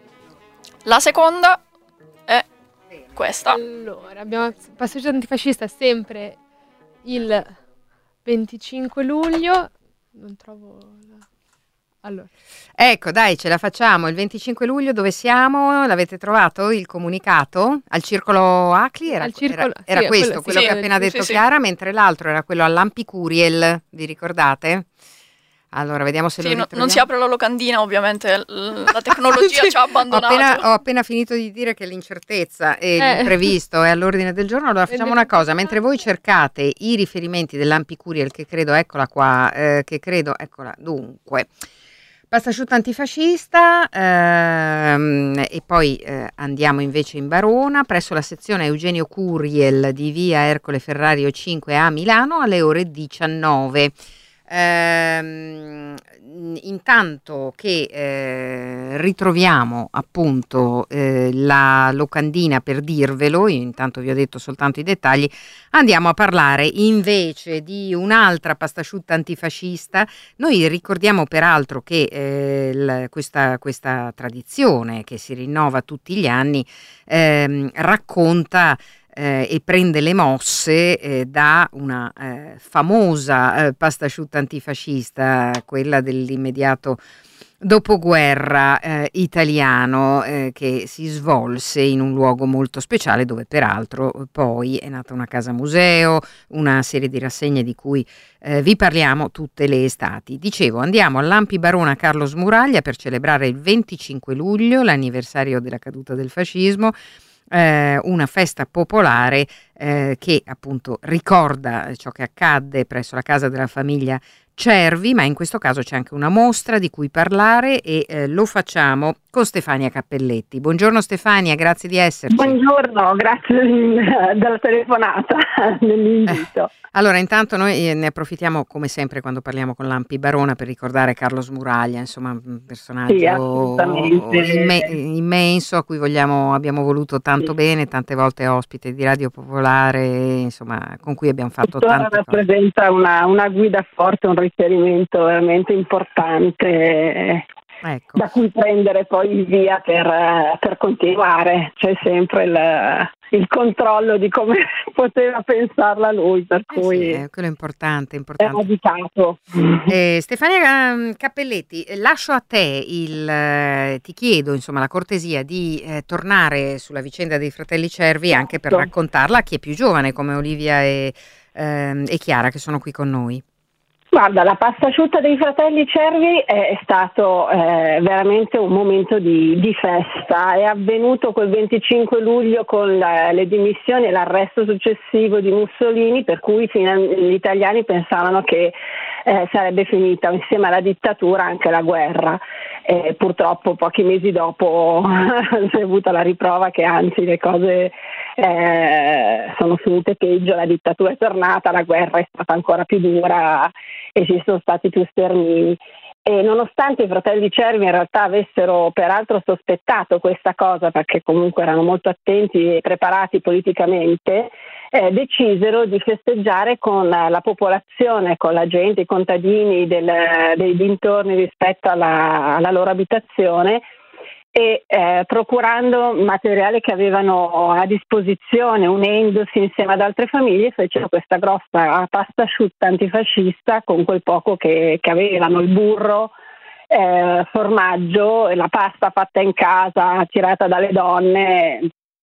[SPEAKER 3] La seconda è questa.
[SPEAKER 2] Allora, abbiamo passaggio antifascista sempre il venticinque luglio. Non trovo la... Allora.
[SPEAKER 1] Ecco, dai, ce la facciamo. Il venticinque luglio dove siamo? L'avete trovato il comunicato? Al circolo A C L I? Era,
[SPEAKER 2] Al circolo-
[SPEAKER 1] era, era
[SPEAKER 2] sì,
[SPEAKER 1] questo,
[SPEAKER 2] quello-
[SPEAKER 1] quello
[SPEAKER 2] sì,
[SPEAKER 1] che ha
[SPEAKER 2] sì,
[SPEAKER 1] appena
[SPEAKER 2] sì,
[SPEAKER 1] detto
[SPEAKER 2] sì.
[SPEAKER 1] Chiara, mentre l'altro era quello all'Ampicuriel, vi ricordate? Allora, vediamo se
[SPEAKER 3] Sì,
[SPEAKER 1] lo
[SPEAKER 3] no-
[SPEAKER 1] ritroviamo.
[SPEAKER 3] non si apre la locandina, ovviamente l- la tecnologia ci ha
[SPEAKER 1] Ho
[SPEAKER 3] abbandonato.
[SPEAKER 1] appena, ho appena finito di dire che l'incertezza e
[SPEAKER 2] Eh.
[SPEAKER 1] l'imprevisto è all'ordine del giorno. Allora facciamo una cosa, mentre voi cercate i riferimenti dell'Ampicuriel, che credo, eccola qua, eh, che credo, eccola, dunque, pastasciutta antifascista, ehm, e poi eh, andiamo invece in Barona, presso la sezione Eugenio Curiel di via Ercole Ferrario cinque a Milano alle ore diciannove. Ehm, intanto che eh, ritroviamo appunto eh, la locandina per dirvelo, io intanto vi ho detto soltanto i dettagli, andiamo a parlare invece di un'altra pastasciutta antifascista. Noi ricordiamo peraltro che eh, l- questa, questa tradizione che si rinnova tutti gli anni ehm, racconta Eh, e prende le mosse eh, da una eh, famosa eh, pastasciutta antifascista, quella dell'immediato dopoguerra eh, italiano, eh, che si svolse in un luogo molto speciale dove peraltro poi è nata una casa museo, una serie di rassegne di cui eh, vi parliamo tutte le estati. Dicevo, andiamo all'Ampi Barona Carlo Smuraglia per celebrare il venticinque luglio, l'anniversario della caduta del fascismo. Eh, una festa popolare eh, che appunto ricorda ciò che accadde presso la casa della famiglia Cervi, ma in questo caso c'è anche una mostra di cui parlare e eh, lo facciamo con Stefania Cappelletti. Buongiorno Stefania, grazie di esserci.
[SPEAKER 12] Buongiorno, grazie della telefonata, dell'invito.
[SPEAKER 1] Eh, allora intanto noi ne approfittiamo come sempre quando parliamo con l'Ampi Barona per ricordare Carlo Smuraglia, insomma un personaggio
[SPEAKER 12] Sì, assolutamente.
[SPEAKER 1] imme- immenso a cui vogliamo, abbiamo voluto tanto
[SPEAKER 12] Sì.
[SPEAKER 1] bene, tante volte ospite di Radio Popolare, insomma con cui abbiamo fatto
[SPEAKER 12] Tuttora
[SPEAKER 1] tante cose.
[SPEAKER 12] rappresenta una, una guida forte, un riferimento veramente importante
[SPEAKER 1] Ecco.
[SPEAKER 12] da cui prendere poi il via per, eh, per continuare. C'è sempre il, il controllo di come poteva pensarla lui, per
[SPEAKER 1] Eh
[SPEAKER 12] cui
[SPEAKER 1] sì, è quello è importante,
[SPEAKER 12] è
[SPEAKER 1] importante.
[SPEAKER 12] radicato.
[SPEAKER 1] Eh, Stefania ehm, Cappelletti, eh, lascio a te il, eh, ti chiedo insomma la cortesia di eh, tornare sulla vicenda dei fratelli Cervi anche per
[SPEAKER 12] Certo.
[SPEAKER 1] raccontarla a chi è più giovane come Olivia e, ehm, e Chiara che sono qui con noi.
[SPEAKER 12] Guarda, la pastasciutta dei fratelli Cervi è stato eh, veramente un momento di, di festa. È avvenuto quel venticinque luglio con la, le dimissioni e l'arresto successivo di Mussolini, per cui fino a- gli italiani pensavano che eh, sarebbe finita insieme alla dittatura anche la guerra. E purtroppo pochi mesi dopo si è avuta la riprova che anzi le cose eh, sono finite peggio, la dittatura è tornata, la guerra è stata ancora più dura e ci sono stati più stermini. E nonostante i fratelli Cervi in realtà avessero peraltro sospettato questa cosa, perché comunque erano molto attenti e preparati politicamente, eh, decisero di festeggiare con la popolazione, con la gente, i contadini del, dei dintorni rispetto alla, alla loro abitazione, e eh, procurando materiale che avevano a disposizione, unendosi insieme ad altre famiglie, fecero questa grossa pasta asciutta antifascista con quel poco che, che avevano, il burro, eh, formaggio e la pasta fatta in casa, tirata dalle donne,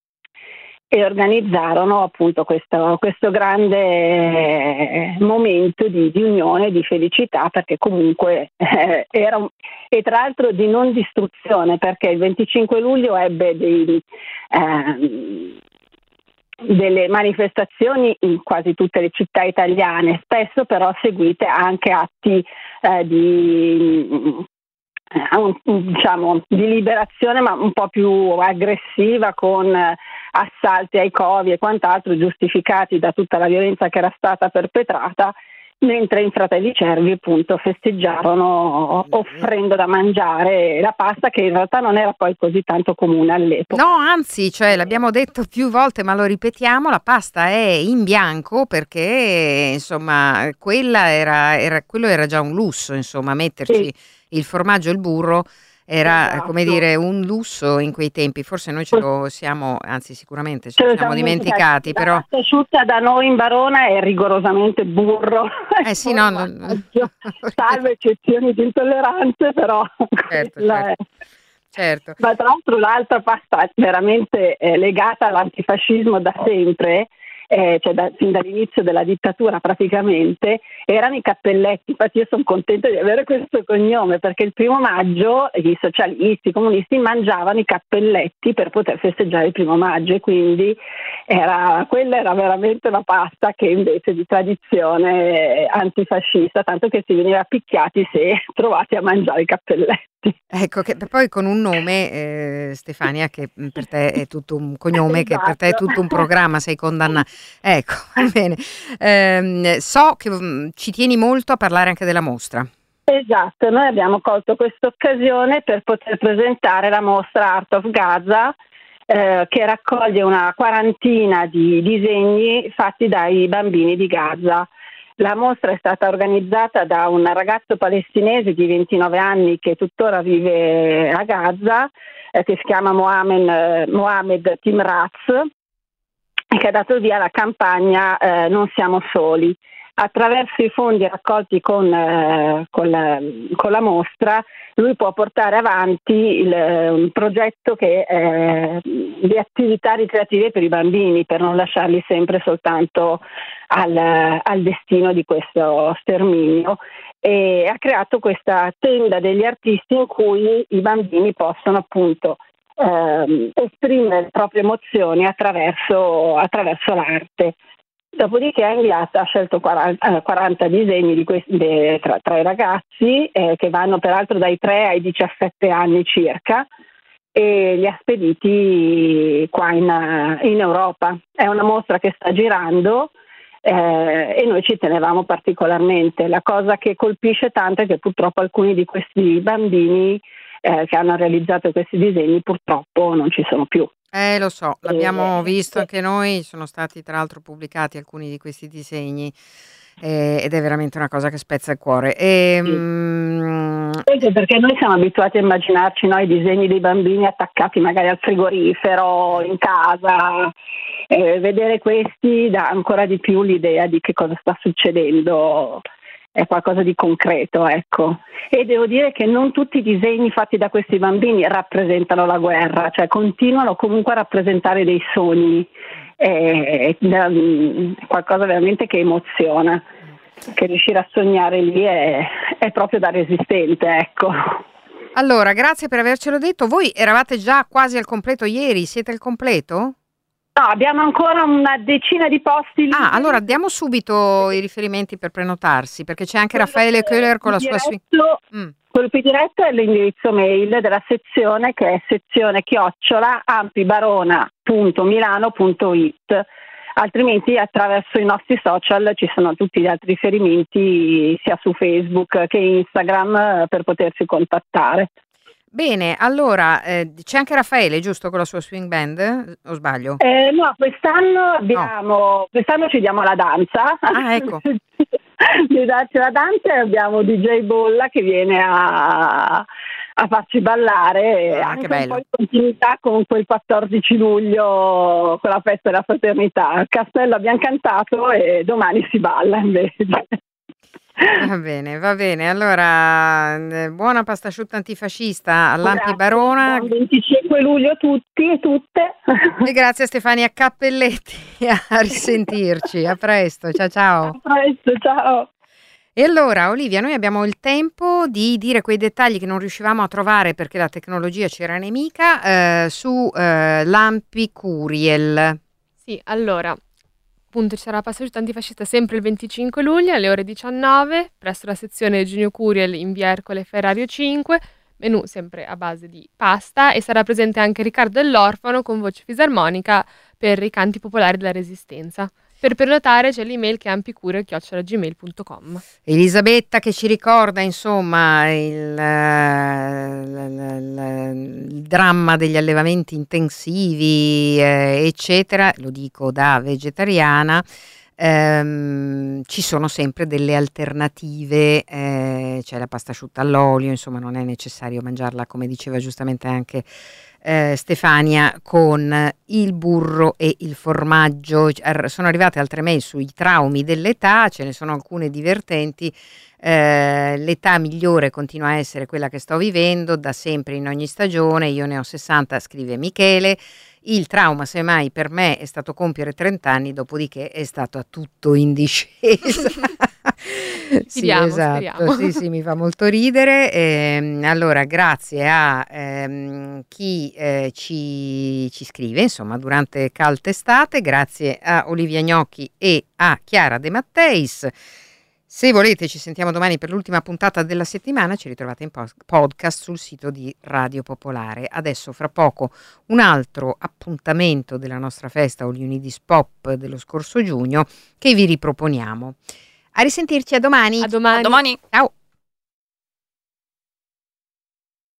[SPEAKER 12] e organizzarono appunto questo, questo grande momento di, di unione, di felicità, perché comunque eh, era un, e tra l'altro di non distruzione, perché il venticinque luglio ebbe dei, eh, delle manifestazioni in quasi tutte le città italiane, spesso però seguite anche atti eh, di diciamo di liberazione, ma un po' più aggressiva, con assalti ai covi e quant'altro, giustificati da tutta la violenza che era stata perpetrata, mentre in Fratelli Cervi appunto festeggiarono offrendo da mangiare la pasta, che in realtà non era poi così tanto comune all'epoca.
[SPEAKER 1] No, anzi, cioè l'abbiamo detto più volte, ma lo ripetiamo, la pasta è in bianco perché insomma quella era, era quello era già un lusso, insomma, metterci sì. Il formaggio e il burro era, esatto, come dire, un lusso in quei tempi. Forse noi ce lo siamo, anzi sicuramente ce lo siamo dimenticati, però
[SPEAKER 12] la pasta asciutta da noi in Barona è rigorosamente burro,
[SPEAKER 1] eh sì, no, no, no.
[SPEAKER 12] salvo eccezioni di intolleranze, però
[SPEAKER 1] certo, certo. È... certo.
[SPEAKER 12] Ma tra l'altro l'altra pasta veramente eh, legata all'antifascismo da sempre, Eh, cioè da, fin dall'inizio della dittatura praticamente, erano i cappelletti. Infatti io sono contenta di avere questo cognome, perché il primo maggio i socialisti, i comunisti mangiavano i cappelletti per poter festeggiare il primo maggio, e quindi era, quella era veramente una pasta che invece di tradizione antifascista, tanto che si veniva picchiati se trovati a mangiare i cappelletti.
[SPEAKER 1] Ecco, che poi con un nome, eh, Stefania, che per te è tutto un cognome, esatto, che per te è tutto un programma, sei condannato. Ecco, va bene. Eh, so che um, ci tieni molto a parlare anche della mostra.
[SPEAKER 12] Esatto, noi abbiamo colto questa occasione per poter presentare la mostra Art of Gaza, eh, che raccoglie una quarantina di disegni fatti dai bambini di Gaza. La mostra è stata organizzata da un ragazzo palestinese di ventinove anni che tuttora vive a Gaza, eh, che si chiama Mohamed, eh, Mohamed Timraz, e che ha dato via la campagna eh, Non siamo soli. Attraverso i fondi raccolti con, eh, con, la, con la mostra, lui può portare avanti il, un progetto che, eh, di attività ricreative per i bambini, per non lasciarli sempre soltanto al, al destino di questo sterminio, e ha creato questa tenda degli artisti in cui i bambini possono appunto eh, esprimere le proprie emozioni attraverso, attraverso l'arte. Dopodiché ha inviato, ha scelto quaranta, quaranta disegni di questi, de, tra, tra i ragazzi, eh, che vanno peraltro dai tre ai diciassette anni circa, e li ha spediti qua in, in Europa. È una mostra che sta girando, eh, e noi ci tenevamo particolarmente. La cosa che colpisce tanto è che purtroppo alcuni di questi bambini eh, che hanno realizzato questi disegni purtroppo non ci sono più.
[SPEAKER 1] Eh, lo so, l'abbiamo visto anche noi, sono stati tra l'altro pubblicati alcuni di questi disegni, eh, ed è veramente una cosa che spezza il cuore. E,
[SPEAKER 12] sì.
[SPEAKER 1] mm,
[SPEAKER 12] Sì, perché noi siamo abituati a immaginarci noi i disegni dei bambini attaccati magari al frigorifero, in casa, e vedere questi dà ancora di più l'idea di che cosa sta succedendo. È qualcosa di concreto, ecco. E devo dire che non tutti i disegni fatti da questi bambini rappresentano la guerra, cioè continuano comunque a rappresentare dei sogni, è, è qualcosa veramente che emoziona, che riuscire a sognare lì è, è proprio da resistente, ecco.
[SPEAKER 1] Allora, grazie per avercelo detto. Voi eravate già quasi al completo ieri, siete al completo?
[SPEAKER 12] No, abbiamo ancora una decina di posti lì.
[SPEAKER 1] Ah, allora diamo subito i riferimenti per prenotarsi, perché c'è anche Raffaele Köhler con la sua suite.
[SPEAKER 12] Mm. Quello più diretto è l'indirizzo mail della sezione, che è sezione chiocciola ampibarona punto milano punto it. altrimenti attraverso i nostri social ci sono tutti gli altri riferimenti sia su Facebook che Instagram per potersi contattare.
[SPEAKER 1] Bene, allora eh, c'è anche Raffaele, giusto, con la sua swing band? O sbaglio?
[SPEAKER 12] Eh, no, quest'anno abbiamo, no. quest'anno ci diamo la danza.
[SPEAKER 1] Ah, ecco.
[SPEAKER 12] Di darci la danza e abbiamo D J Bolla che viene a, a farci ballare,
[SPEAKER 1] ah,
[SPEAKER 12] anche
[SPEAKER 1] che bello.
[SPEAKER 12] un po' in continuità con quel quattordici luglio, con la festa della fraternità. A Castello abbiamo cantato e domani si balla invece.
[SPEAKER 1] Va bene, va bene. Allora, eh, buona pasta asciutta antifascista a Lampi
[SPEAKER 12] Grazie,
[SPEAKER 1] Barona.
[SPEAKER 12] buon venticinque luglio a tutti e tutte.
[SPEAKER 1] E grazie a Stefania Cappelletti. A risentirci. A presto. Ciao ciao.
[SPEAKER 12] A presto, ciao.
[SPEAKER 1] E allora, Olivia, noi abbiamo il tempo di dire quei dettagli che non riuscivamo a trovare perché la tecnologia ci era nemica eh, su eh, Lampi Curiel.
[SPEAKER 2] Sì, allora, appunto ci sarà la pasta asciutta antifascista sempre il venticinque luglio alle ore diciannove presso la sezione Eugenio Curiel in via Ercole Ferrario cinque, menù sempre a base di pasta, e sarà presente anche Riccardo dell'Orfano con voce fisarmonica per i canti popolari della Resistenza. Per prenotare c'è l'email che è ampicuriel chiocciola gmail punto com.
[SPEAKER 1] Elisabetta che ci ricorda insomma il, eh, l- l- il dramma degli allevamenti intensivi eh, eccetera, lo dico da vegetariana. Ehm, ci sono sempre delle alternative, eh, c'è la pasta asciutta all'olio, insomma non è necessario mangiarla, come diceva giustamente anche eh, Stefania, con il burro e il formaggio. Sono arrivate altre mail sui traumi dell'età, ce ne sono alcune divertenti. Eh, l'età migliore continua a essere quella che sto vivendo da sempre in ogni stagione, io ne ho sessanta, scrive Michele. Il trauma semmai per me è stato compiere trenta anni, dopodiché è stato a tutto in discesa. Sì,
[SPEAKER 2] Speriamo,
[SPEAKER 1] esatto,
[SPEAKER 2] speriamo.
[SPEAKER 1] sì, sì, mi fa molto ridere. Ehm, allora, grazie a ehm, chi eh, ci, ci scrive, insomma, durante caltestate, grazie a Olivia Gnocchi e a Chiara De Matteis. Se volete ci sentiamo domani per l'ultima puntata della settimana, ci ritrovate in podcast sul sito di Radio Popolare. Adesso fra poco un altro appuntamento della nostra festa All You Need Is Pop dello scorso giugno che vi riproponiamo. A risentirci, a domani.
[SPEAKER 2] A domani.
[SPEAKER 3] A domani.
[SPEAKER 1] Ciao.